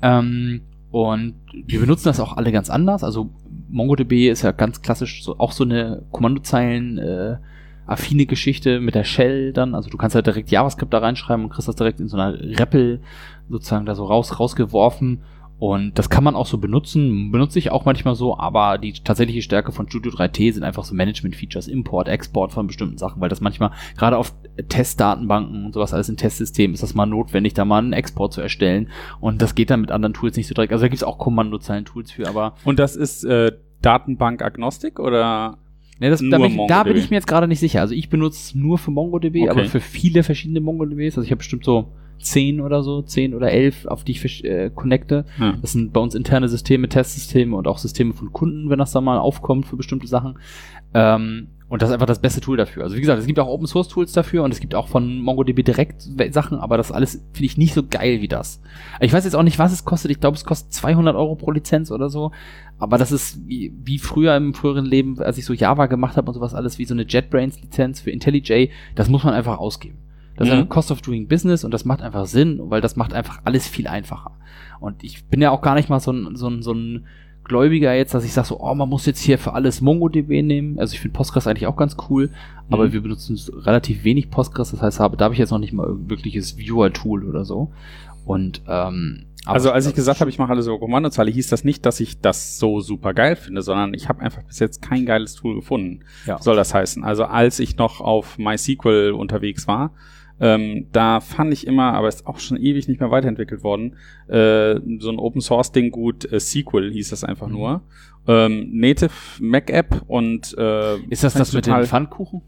[SPEAKER 1] und wir benutzen das auch alle ganz anders. Also MongoDB ist ja ganz klassisch auch so eine Kommandozeilen affine Geschichte mit der Shell dann, also du kannst halt direkt JavaScript da reinschreiben und kriegst das direkt in so einer REPL sozusagen da so rausgeworfen und das kann man auch so benutze ich auch manchmal so, aber die tatsächliche Stärke von Studio 3T sind einfach so Management-Features, Import, Export von bestimmten Sachen, weil das manchmal, gerade auf Testdatenbanken und sowas alles in Testsystemen, ist das mal notwendig, da mal einen Export zu erstellen und das geht dann mit anderen Tools nicht so direkt, also da gibt's auch Kommandozeilen-Tools für, aber...
[SPEAKER 3] Und das ist Datenbank-agnostik oder...
[SPEAKER 1] Ne, da bin ich mir jetzt gerade nicht sicher. Also ich benutze es nur für MongoDB, aber für viele verschiedene MongoDBs. Also ich habe bestimmt so 10 oder 11, auf die ich connecte. Ja. Das sind bei uns interne Systeme, Testsysteme und auch Systeme von Kunden, wenn das da mal aufkommt für bestimmte Sachen. Und das ist einfach das beste Tool dafür. Also wie gesagt, es gibt auch Open-Source-Tools dafür und es gibt auch von MongoDB direkt Sachen, aber das alles finde ich nicht so geil wie das. Ich weiß jetzt auch nicht, was es kostet. Ich glaube, es kostet 200 € pro Lizenz oder so. Aber das ist wie früher im früheren Leben, als ich so Java gemacht habe und sowas alles, wie so eine JetBrains-Lizenz für IntelliJ. Das muss man einfach ausgeben. Das ist ein Cost of Doing Business und das macht einfach Sinn, weil das macht einfach alles viel einfacher. Und ich bin ja auch gar nicht mal so ein Gläubiger jetzt, dass ich sage so, man muss jetzt hier für alles MongoDB nehmen. Also ich finde Postgres eigentlich auch ganz cool, aber wir benutzen relativ wenig Postgres. Das heißt, da habe ich jetzt noch nicht mal ein wirkliches Viewer-Tool oder so. Und
[SPEAKER 3] also als ich gesagt habe, ich mache alles über Kommandozeile, hieß das nicht, dass ich das so super geil finde, sondern ich habe einfach bis jetzt kein geiles Tool gefunden, soll das heißen. Also als ich noch auf MySQL unterwegs war, da fand ich immer, aber ist auch schon ewig nicht mehr weiterentwickelt worden, so ein Open-Source-Ding gut, SQL hieß das einfach nur. Native Mac-App und
[SPEAKER 1] ist das mit den Pfannkuchen?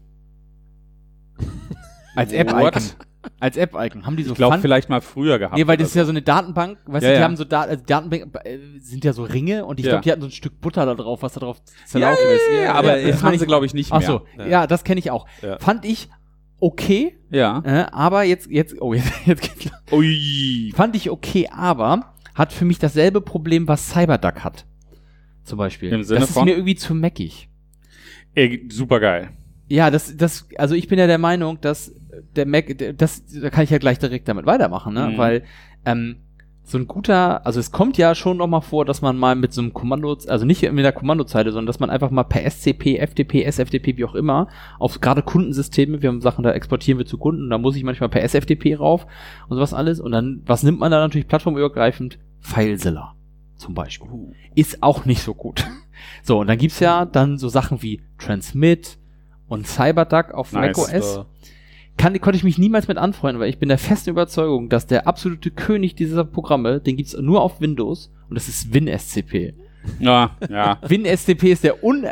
[SPEAKER 1] Als App-Icon. Als App-Icon. Haben die so
[SPEAKER 3] Ich glaube, vielleicht mal früher gehabt.
[SPEAKER 1] Nee, weil das ist ja so eine Datenbank, weißt du, die haben so Datenbank sind ja so Ringe und ich glaube, die hatten so ein Stück Butter da drauf, was da drauf zerlaufen ist.
[SPEAKER 3] Ja, aber das haben sie, glaube ich, nicht mehr.
[SPEAKER 1] Ach so, ja, das kenne ich auch. Ja. Fand ich okay.
[SPEAKER 3] Ja.
[SPEAKER 1] Aber jetzt geht's
[SPEAKER 3] Ui.
[SPEAKER 1] Fand ich okay, aber hat für mich dasselbe Problem, was CyberDuck hat. Zum Beispiel.
[SPEAKER 3] Im Sinne
[SPEAKER 1] das ist mir irgendwie zu meckig.
[SPEAKER 3] Super geil.
[SPEAKER 1] Ja, also ich bin ja der Meinung, dass der Mac, da kann ich ja gleich direkt damit weitermachen, ne? Weil so ein guter, also es kommt ja schon noch mal vor, dass man mal mit so einem Kommando, also nicht mit der Kommandozeile, sondern dass man einfach mal per SCP, FTP, SFTP, wie auch immer, auf gerade Kundensysteme, wir haben Sachen, da exportieren wir zu Kunden, da muss ich manchmal per SFTP rauf und sowas alles und dann, was nimmt man da natürlich plattformübergreifend? FileZilla zum Beispiel. Ist auch nicht so gut. So, und dann gibt's ja dann so Sachen wie Transmit und CyberDuck auf macOS. Konnte ich mich niemals mit anfreunden, weil ich bin der festen Überzeugung, dass der absolute König dieser Programme, den gibt's nur auf Windows und das ist WinSCP.
[SPEAKER 3] Ja.
[SPEAKER 1] WinSCP ist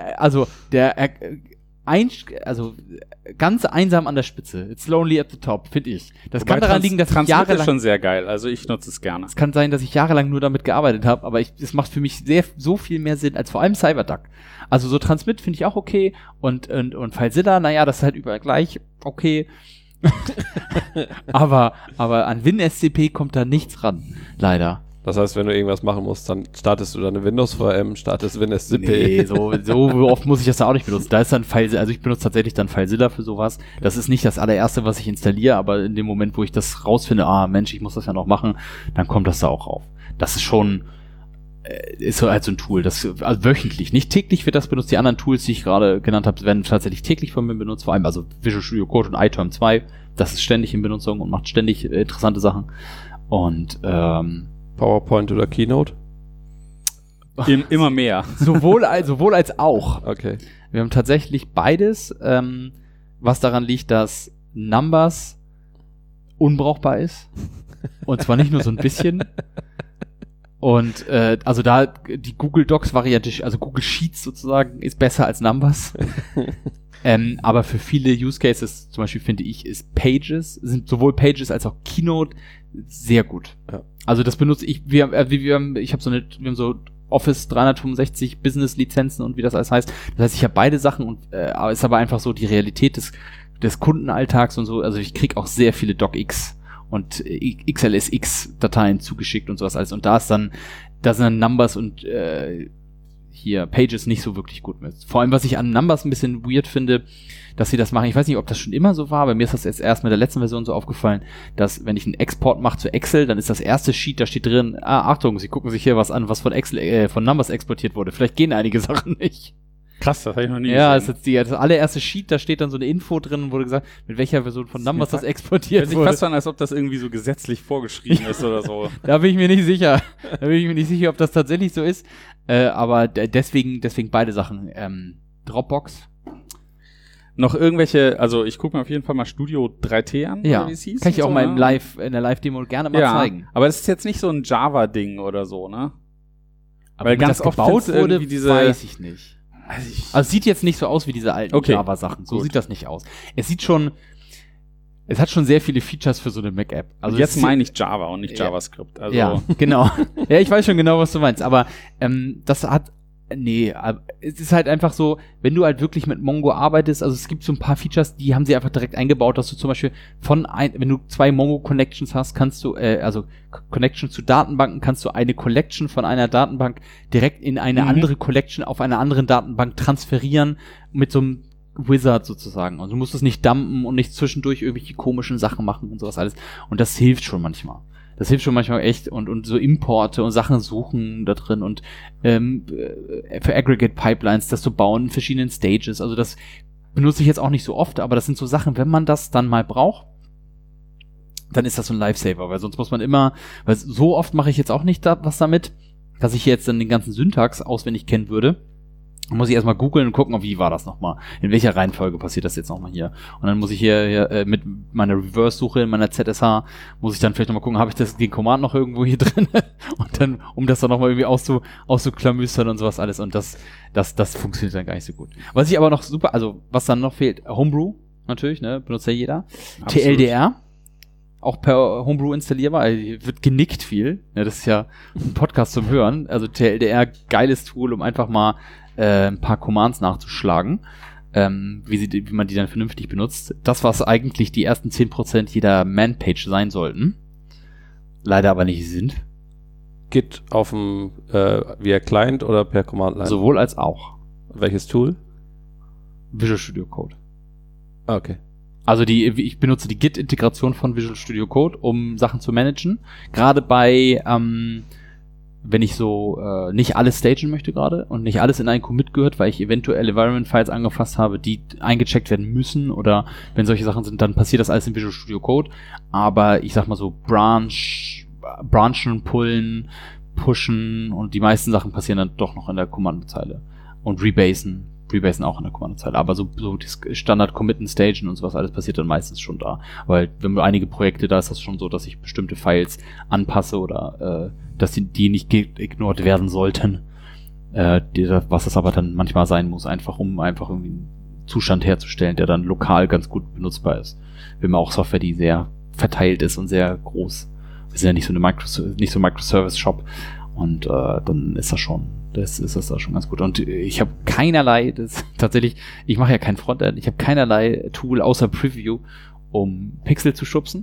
[SPEAKER 1] ganz einsam an der Spitze. It's lonely at the top, finde ich. Das kann daran liegen, dass ich jahrelang...
[SPEAKER 3] ist schon sehr geil, also ich nutze es gerne.
[SPEAKER 1] Es kann sein, dass ich jahrelang nur damit gearbeitet habe, aber es macht für mich so viel mehr Sinn als vor allem CyberDuck. Also so Transmit finde ich auch okay und FileZilla, naja, das ist halt überall gleich okay. aber an WinSCP kommt da nichts ran, leider.
[SPEAKER 2] Das heißt, wenn du irgendwas machen musst, dann startest du deine Windows-VM, startest WinSCP.
[SPEAKER 1] Nee, so oft muss ich das da auch nicht benutzen. Da ist dann FileZilla, also ich benutze tatsächlich dann FileZilla für sowas. Das ist nicht das allererste, was ich installiere, aber in dem Moment, wo ich das rausfinde, Mensch, ich muss das ja noch machen, dann kommt das da auch rauf. Das ist schon, ist halt so ein Tool, also wöchentlich, nicht täglich wird das benutzt. Die anderen Tools, die ich gerade genannt habe, werden tatsächlich täglich von mir benutzt, vor allem also Visual Studio Code und iTerm 2, das ist ständig in Benutzung und macht ständig interessante Sachen. Und
[SPEAKER 2] PowerPoint oder Keynote?
[SPEAKER 3] Immer mehr.
[SPEAKER 1] Sowohl als auch.
[SPEAKER 2] Okay.
[SPEAKER 1] Wir haben tatsächlich beides, was daran liegt, dass Numbers unbrauchbar ist. Und zwar nicht nur so ein bisschen. Und also da die Google Docs Variante, also Google Sheets sozusagen, ist besser als Numbers. Aber für viele Use Cases, zum Beispiel finde ich, sind sowohl Pages als auch Keynote sehr gut. Ja. Also das benutze ich, wir haben so Office 365 Business Lizenzen und wie das alles heißt. Das heißt, ich habe beide Sachen und ist aber einfach so die Realität des Kundenalltags und so. Also ich kriege auch sehr viele DocX und XLSX Dateien zugeschickt und sowas alles. Und da sind dann Numbers und hier Pages nicht so wirklich gut mit. Vor allem, was ich an Numbers ein bisschen weird finde, dass sie das machen. Ich weiß nicht, ob das schon immer so war, aber mir ist das jetzt erst mit der letzten Version so aufgefallen, dass wenn ich einen Export mache zu Excel, dann ist das erste Sheet, da steht drin, Achtung, sie gucken sich hier was an, was von Excel, von Numbers exportiert wurde. Vielleicht gehen einige Sachen nicht.
[SPEAKER 3] Krass, das habe ich noch nie
[SPEAKER 1] gesehen.
[SPEAKER 3] gesehen.
[SPEAKER 1] Ist jetzt das allererste Sheet, da steht dann so eine Info drin, wurde gesagt, mit welcher Version von Numbers das exportiert wurde.
[SPEAKER 3] Hört sich fast an, als ob das irgendwie so gesetzlich vorgeschrieben ist oder so.
[SPEAKER 1] Da bin ich mir nicht sicher. Ob das tatsächlich so ist. Aber deswegen beide Sachen. Dropbox.
[SPEAKER 3] Noch irgendwelche, also ich gucke mir auf jeden Fall mal Studio 3T an,
[SPEAKER 1] ja,
[SPEAKER 3] oder wie es hieß.
[SPEAKER 1] Kann ich auch
[SPEAKER 3] so,
[SPEAKER 1] mal in der Live-Demo gerne mal zeigen.
[SPEAKER 3] Aber das ist jetzt nicht so ein Java-Ding oder so, ne?
[SPEAKER 1] Aber weil ganz oft gebaut wurde, weiß ich nicht. Also es sieht jetzt nicht so aus wie diese alten Java-Sachen. So sieht das nicht aus. Es hat schon sehr viele Features für so eine Mac-App.
[SPEAKER 3] Also jetzt meine ich Java und nicht JavaScript. Also
[SPEAKER 1] ja, genau. Ja, ich weiß schon genau, was du meinst. Aber es ist halt einfach so, wenn du halt wirklich mit Mongo arbeitest, also es gibt so ein paar Features, die haben sie einfach direkt eingebaut, dass du zum Beispiel wenn du 2 Mongo-Connections hast, kannst du, also Connections zu Datenbanken, kannst du eine Collection von einer Datenbank direkt in eine andere Collection auf einer anderen Datenbank transferieren mit so einem Wizard sozusagen. Also du musst es nicht dumpen und nicht zwischendurch irgendwelche komischen Sachen machen und sowas alles. Und das hilft schon manchmal. Das hilft schon manchmal echt und so Importe und Sachen suchen da drin und für Aggregate Pipelines, das zu bauen in verschiedenen Stages. Also das benutze ich jetzt auch nicht so oft, aber das sind so Sachen, wenn man das dann mal braucht, dann ist das so ein Lifesaver, weil sonst muss man immer, weil so oft mache ich jetzt auch nicht was damit, dass ich jetzt dann den ganzen Syntax auswendig kennen würde. Dann muss ich erstmal googeln und gucken, wie war das nochmal? In welcher Reihenfolge passiert das jetzt nochmal hier? Und dann muss ich hier mit meiner Reverse-Suche in meiner ZSH, muss ich dann vielleicht nochmal gucken, habe ich den Command noch irgendwo hier drin? Und dann, um das dann nochmal irgendwie auszuklamüstern und sowas alles. Und das funktioniert dann gar nicht so gut. Was ich aber noch super, also was dann noch fehlt, Homebrew natürlich, ne, benutzt ja jeder. Absolut. TLDR. Auch per Homebrew installierbar, also wird genickt viel. Ja, das ist ja ein Podcast zum Hören. Also TLDR, geiles Tool, um einfach mal ein paar Commands nachzuschlagen, wie man die dann vernünftig benutzt. Das, was eigentlich die ersten 10% jeder Man-Page sein sollten, leider aber nicht sind.
[SPEAKER 2] Git auf dem via Client oder per Command-Line?
[SPEAKER 1] Sowohl als auch.
[SPEAKER 2] Welches Tool?
[SPEAKER 1] Visual Studio Code.
[SPEAKER 2] Okay.
[SPEAKER 1] Also ich benutze die Git-Integration von Visual Studio Code, um Sachen zu managen. Gerade bei wenn ich so nicht alles stagen möchte gerade und nicht alles in einen Commit gehört, weil ich eventuell Environment-Files angefasst habe, die eingecheckt werden müssen oder wenn solche Sachen sind, dann passiert das alles in Visual Studio Code. Aber ich sag mal so branchen, pullen, pushen und die meisten Sachen passieren dann doch noch in der Kommandozeile. Und rebasen auch in der Kommandozeile. Aber so das Standard-Committen, Stagen und sowas alles passiert dann meistens schon da. Weil wenn wir einige Projekte, da ist das schon so, dass ich bestimmte Files anpasse oder dass die nicht ignoriert werden sollten. Was es aber dann manchmal sein muss, um einfach irgendwie einen Zustand herzustellen, der dann lokal ganz gut benutzbar ist. Wir haben auch Software, die sehr verteilt ist und sehr groß. Wir sind ja nicht so ein Microservice-Shop und dann ist das schon ganz gut. Und ich habe keinerlei, ich mache ja kein Frontend, ich habe keinerlei Tool außer Preview, um Pixel zu schubsen.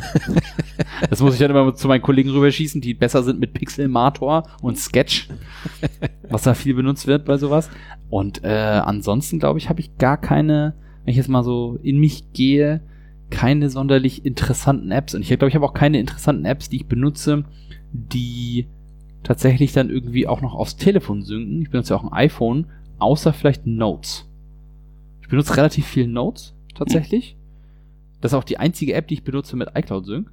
[SPEAKER 1] Das muss ich dann immer zu meinen Kollegen rüberschießen, die besser sind mit Pixelmator und Sketch, was da viel benutzt wird bei sowas. Und ansonsten, glaube ich, habe ich gar keine, wenn ich jetzt mal so in mich gehe, keine sonderlich interessanten Apps. Und ich glaube, ich habe auch keine interessanten Apps, die ich benutze, die tatsächlich dann irgendwie auch noch aufs Telefon synken. Ich benutze ja auch ein iPhone, außer vielleicht Notes. Ich benutze relativ viel Notes, tatsächlich. Das ist auch die einzige App, die ich benutze mit iCloud Sync.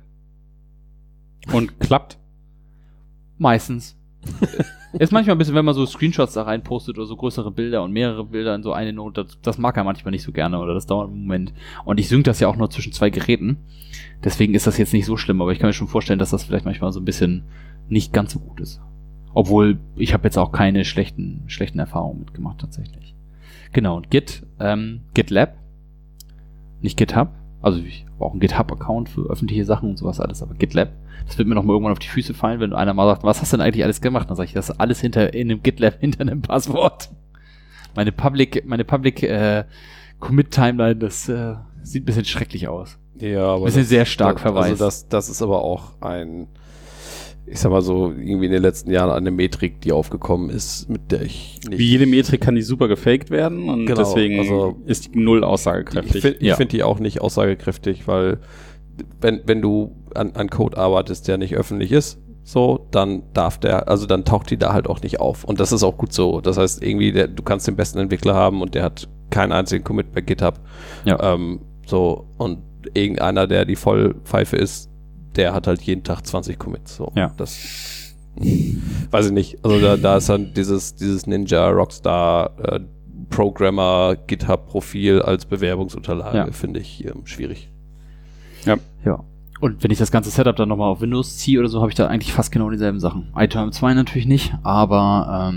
[SPEAKER 3] Und klappt?
[SPEAKER 1] Meistens. Ist manchmal ein bisschen, wenn man so Screenshots da rein postet oder so größere Bilder und mehrere Bilder in so eine Note, das mag er manchmal nicht so gerne oder das dauert einen Moment. Und ich sync das ja auch nur zwischen 2 Geräten. Deswegen ist das jetzt nicht so schlimm, aber ich kann mir schon vorstellen, dass das vielleicht manchmal so ein bisschen nicht ganz so gut ist. Obwohl, ich habe jetzt auch keine schlechten Erfahrungen mitgemacht tatsächlich. Genau, und GitLab, nicht GitHub. Also ich habe auch einen GitHub-Account für öffentliche Sachen und sowas alles, aber GitLab, das wird mir noch mal irgendwann auf die Füße fallen, wenn einer mal sagt, was hast du denn eigentlich alles gemacht? Dann sage ich, das ist alles in einem GitLab hinter einem Passwort. Meine Public Commit-Timeline, das sieht ein bisschen schrecklich aus.
[SPEAKER 2] Ja, aber
[SPEAKER 1] ein bisschen sehr stark verweist.
[SPEAKER 2] Also das ist aber auch ich sag mal so, irgendwie in den letzten Jahren eine Metrik, die aufgekommen ist, mit der ich nicht...
[SPEAKER 3] Wie jede Metrik kann die super gefaked werden und
[SPEAKER 2] Genau,
[SPEAKER 3] deswegen
[SPEAKER 2] also
[SPEAKER 3] ist die null aussagekräftig.
[SPEAKER 2] Ich finde die auch nicht aussagekräftig, weil wenn du an Code arbeitest, der nicht öffentlich ist, so, dann dann taucht die da halt auch nicht auf. Und das ist auch gut so. Das heißt, irgendwie, du kannst den besten Entwickler haben und der hat keinen einzigen Commit bei GitHub.
[SPEAKER 1] Ja.
[SPEAKER 2] Und irgendeiner, der die Vollpfeife ist, der hat halt jeden Tag 20 Commits. So.
[SPEAKER 1] Ja.
[SPEAKER 2] Das weiß ich nicht. Also da ist dann dieses Ninja Rockstar Programmer GitHub Profil als Bewerbungsunterlage, finde ich schwierig.
[SPEAKER 1] Ja. Und wenn ich das ganze Setup dann nochmal auf Windows ziehe oder so, habe ich da eigentlich fast genau dieselben Sachen. iTerm 2 natürlich nicht, aber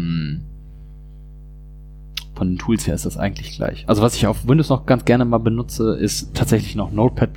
[SPEAKER 1] von den Tools her ist das eigentlich gleich. Also was ich auf Windows noch ganz gerne mal benutze, ist tatsächlich noch Notepad++.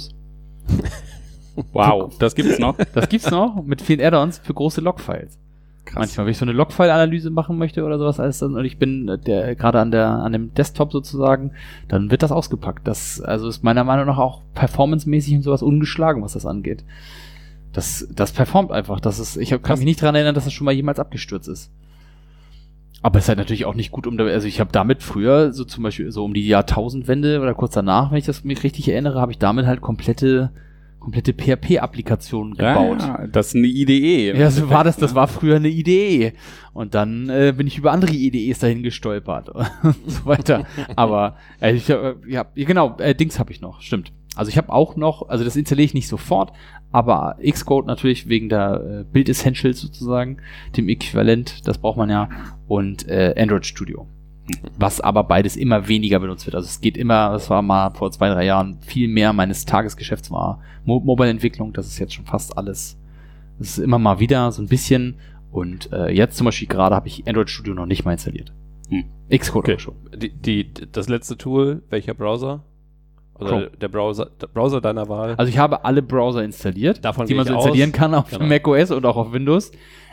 [SPEAKER 3] Wow, das gibt's noch?
[SPEAKER 1] Das gibt's noch mit vielen Add-ons für große Logfiles. Krass. Manchmal, wenn ich so eine Logfile-Analyse machen möchte oder sowas alles dann, und ich bin gerade an dem Desktop sozusagen, dann wird das ausgepackt. Das also ist meiner Meinung nach auch performancemäßig und sowas ungeschlagen, was das angeht. Das performt einfach. Kann mich nicht daran erinnern, dass das schon mal jemals abgestürzt ist. Aber es ist halt natürlich auch nicht gut, also ich habe damit früher, so zum Beispiel so um die Jahrtausendwende oder kurz danach, wenn ich das mich richtig erinnere, habe ich damit halt komplette PHP-Applikationen gebaut.
[SPEAKER 3] Ja, das ist eine IDE.
[SPEAKER 1] Ja, so war das. Das war früher eine IDE. Und dann bin ich über andere IDEs dahin gestolpert und so weiter. Aber Dings habe ich noch, stimmt. Also ich habe auch noch, also das installiere ich nicht sofort, aber Xcode natürlich wegen der Build Essentials sozusagen, dem Äquivalent, das braucht man ja, und Android Studio. Was aber beides immer weniger benutzt wird. Also es geht immer, das war mal vor 2-3 Jahren, viel mehr meines Tagesgeschäfts war Mobile-Entwicklung. Das ist jetzt schon fast alles. Das ist immer mal wieder so ein bisschen. Und jetzt zum Beispiel gerade habe ich Android Studio noch nicht mal installiert. Xcode
[SPEAKER 2] okay.
[SPEAKER 1] Schon.
[SPEAKER 2] Das letzte Tool, welcher Browser? Oder der Browser deiner Wahl?
[SPEAKER 1] Also ich habe alle Browser installiert,
[SPEAKER 2] davon
[SPEAKER 1] die man so installieren kann auf macOS und auch auf Windows.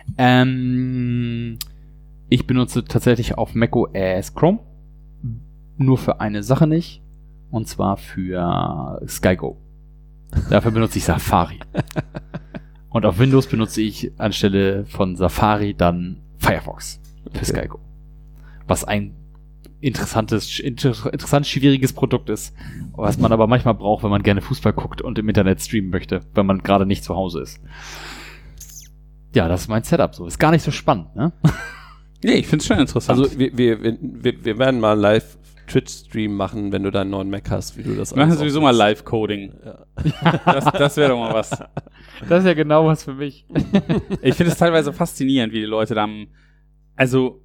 [SPEAKER 1] Ich benutze tatsächlich auf macOS Chrome. Nur für eine Sache nicht. Und zwar für SkyGo. Dafür benutze ich Safari. Und auf Windows benutze ich anstelle von Safari dann Firefox für SkyGo. Was ein interessant schwieriges Produkt ist. Was man aber manchmal braucht, wenn man gerne Fußball guckt und im Internet streamen möchte, wenn man gerade nicht zu Hause ist. Ja, das ist mein Setup so. Ist gar nicht so spannend, ne?
[SPEAKER 3] Nee, ich find's schon interessant.
[SPEAKER 2] Also wir werden mal einen Live-Twitch-Stream machen, wenn du deinen neuen Mac hast, wie du das
[SPEAKER 3] Wir machen sowieso mal Live-Coding. Ja. Das wäre doch mal was.
[SPEAKER 1] Das ist ja genau was für mich.
[SPEAKER 3] Ich finde es teilweise faszinierend, wie die Leute dann, also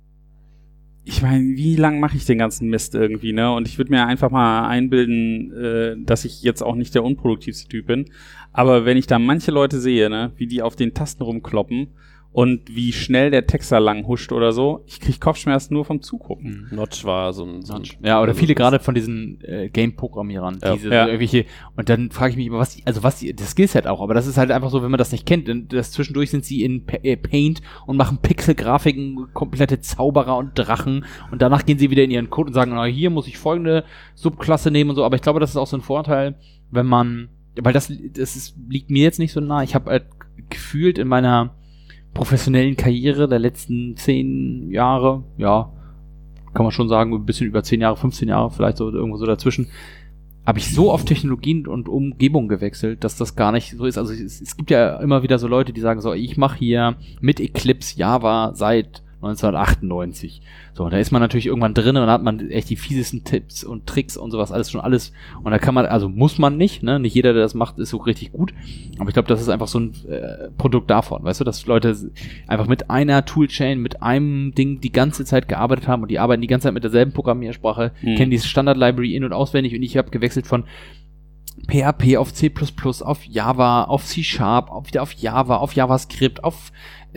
[SPEAKER 3] ich meine, wie lang mache ich den ganzen Mist irgendwie, ne? Und ich würde mir einfach mal einbilden, dass ich jetzt auch nicht der unproduktivste Typ bin. Aber wenn ich da manche Leute sehe, ne, wie die auf den Tasten rumkloppen und wie schnell der Text da lang huscht oder so, ich krieg Kopfschmerzen nur vom Zugucken.
[SPEAKER 2] Notch war so ein
[SPEAKER 1] ja, oder viele gerade von diesen Game-Programmierern, irgendwelche, und dann frage ich mich immer, was das Skillset auch, aber das ist halt einfach so, wenn man das nicht kennt, denn zwischendurch sind sie in Paint und machen Pixel-Grafiken, komplette Zauberer und Drachen, und danach gehen sie wieder in ihren Code und sagen, na, hier muss ich folgende Subklasse nehmen und so, aber ich glaube, das ist auch so ein Vorteil, wenn man, weil liegt mir jetzt nicht so nah, ich habe halt gefühlt in meiner professionellen Karriere der letzten 10 Jahre, ja, kann man schon sagen, ein bisschen über 10 Jahre, 15 Jahre, vielleicht so irgendwo so dazwischen, habe ich so oft Technologien und Umgebung gewechselt, dass das gar nicht so ist. Also es gibt ja immer wieder so Leute, die sagen so, ich mache hier mit Eclipse Java seit 1998. So, und da ist man natürlich irgendwann drin und dann hat man echt die fiesesten Tipps und Tricks und sowas, alles. Und da kann man, also muss man nicht, ne? Nicht jeder, der das macht, ist so richtig gut. Aber ich glaube, das ist einfach so ein Produkt davon, weißt du, dass Leute einfach mit einer Toolchain, mit einem Ding die ganze Zeit gearbeitet haben und die arbeiten die ganze Zeit mit derselben Programmiersprache, kennen diese Standard-Library in- und auswendig, und ich habe gewechselt von PHP auf C++, auf Java, auf C#, wieder auf Java, auf JavaScript, auf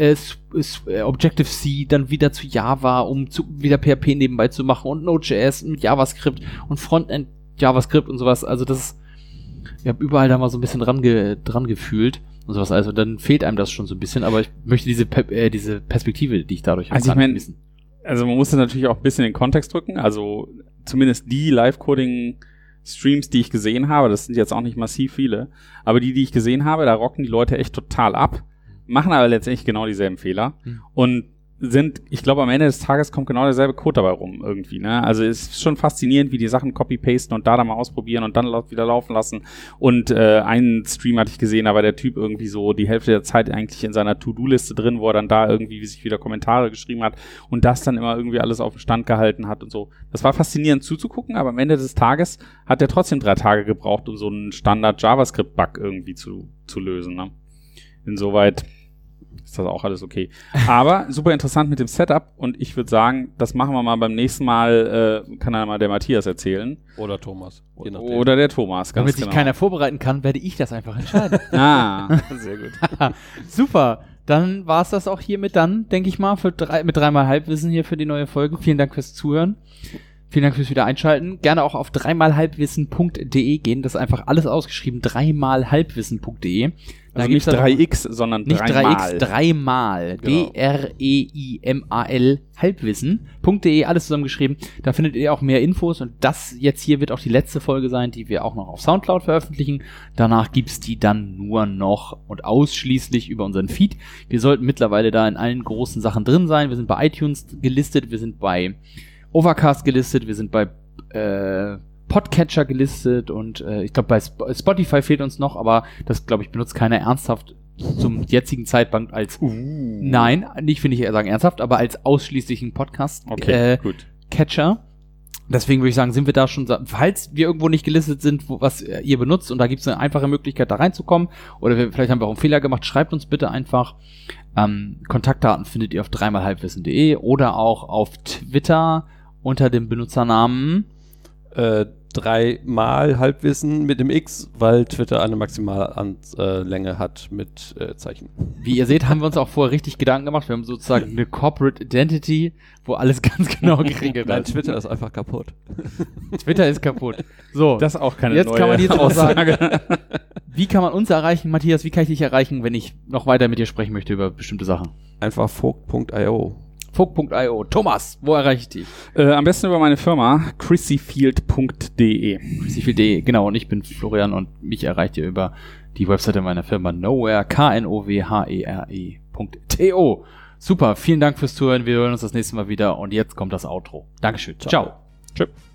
[SPEAKER 1] Objective-C, dann wieder zu Java, um wieder PHP nebenbei zu machen, und Node.js und JavaScript und Frontend JavaScript und sowas. Also ich habe überall da mal so ein bisschen dran gefühlt und sowas. Also dann fehlt einem das schon so ein bisschen, aber ich möchte diese Perspektive, die ich dadurch habe,
[SPEAKER 3] also wissen. Also man muss das natürlich auch ein bisschen in den Kontext drücken. Also zumindest die Live-Coding-Streams, die ich gesehen habe, das sind jetzt auch nicht massiv viele, aber die ich gesehen habe, da rocken die Leute echt total ab. machen aber letztendlich genau dieselben Fehler und ich glaube, am Ende des Tages kommt genau derselbe Code dabei rum irgendwie, ne? Also es ist schon faszinierend, wie die Sachen copy-pasten und da mal ausprobieren und dann wieder laufen lassen. Und einen Stream hatte ich gesehen, da war der Typ irgendwie so die Hälfte der Zeit eigentlich in seiner To-Do-Liste drin, wo er dann da irgendwie sich wieder Kommentare geschrieben hat und das dann immer irgendwie alles auf dem Stand gehalten hat und so. Das war faszinierend zuzugucken, aber am Ende des Tages hat er trotzdem 3 Tage gebraucht, um so einen Standard-JavaScript-Bug irgendwie zu lösen, ne? Insoweit ist das auch alles okay. Aber super interessant mit dem Setup und ich würde sagen, das machen wir mal beim nächsten Mal, kann dann mal der Matthias erzählen.
[SPEAKER 2] Oder Thomas.
[SPEAKER 3] Oder der Thomas, ganz
[SPEAKER 1] Damit sich keiner vorbereiten kann, werde ich das einfach entscheiden.
[SPEAKER 3] Sehr gut.
[SPEAKER 1] Super. Dann war es das auch hiermit dann, denke ich mal, mit 3x Halbwissen hier für die neue Folge. Vielen Dank fürs Zuhören. Vielen Dank fürs Wiedereinschalten. Gerne auch auf 3malhalbwissen.de gehen. Das ist einfach alles ausgeschrieben. 3malhalbwissen.de.
[SPEAKER 3] Also nicht 3x, sondern
[SPEAKER 1] nicht 3x, 3mal. Genau. DREIMAL Halbwissen.de, alles zusammengeschrieben. Da findet ihr auch mehr Infos und das jetzt hier wird auch die letzte Folge sein, die wir auch noch auf Soundcloud veröffentlichen. Danach gibt's die dann nur noch und ausschließlich über unseren Feed. Wir sollten mittlerweile da in allen großen Sachen drin sein. Wir sind bei iTunes gelistet, wir sind bei Overcast gelistet, wir sind bei Podcatcher gelistet und ich glaube bei Spotify fehlt uns noch, aber das, glaube ich, benutzt keiner ernsthaft zum jetzigen Zeitpunkt als nein, nicht finde ich sagen ernsthaft, aber als ausschließlichen Podcast
[SPEAKER 3] gut.
[SPEAKER 1] Catcher. Deswegen würde ich sagen, sind wir da schon, falls wir irgendwo nicht gelistet sind, was ihr benutzt und da gibt es eine einfache Möglichkeit, da reinzukommen oder vielleicht haben wir auch einen Fehler gemacht, schreibt uns bitte einfach. Kontaktdaten findet ihr auf 3malhalbwissen.de oder auch auf Twitter unter dem Benutzernamen
[SPEAKER 2] 3mal Halbwissen mit dem X, weil Twitter eine Maximallänge hat mit Zeichen.
[SPEAKER 1] Wie ihr seht, haben wir uns auch vorher richtig Gedanken gemacht. Wir haben sozusagen eine Corporate Identity, wo alles ganz genau geregelt
[SPEAKER 2] Nein,
[SPEAKER 1] ist.
[SPEAKER 2] Twitter ist einfach kaputt.
[SPEAKER 1] Twitter ist kaputt. So,
[SPEAKER 3] das ist auch keine
[SPEAKER 1] jetzt
[SPEAKER 3] neue
[SPEAKER 1] kann man jetzt auch
[SPEAKER 3] Aussage.
[SPEAKER 1] sagen, wie kann man uns erreichen? Matthias, wie kann ich dich erreichen, wenn ich noch weiter mit dir sprechen möchte über bestimmte Sachen?
[SPEAKER 2] Einfach vogt.io.
[SPEAKER 1] Vogt.io. Thomas, wo erreiche ich dich?
[SPEAKER 3] Am besten über meine Firma, chrissyfield.de.
[SPEAKER 1] chrissyfield.de, genau. Und ich bin Florian und mich erreicht ihr über die Webseite meiner Firma Nowhere, knowhere.to. Super, vielen Dank fürs Zuhören. Wir hören uns das nächste Mal wieder und jetzt kommt das Outro. Dankeschön. Ciao.
[SPEAKER 3] Tschüss.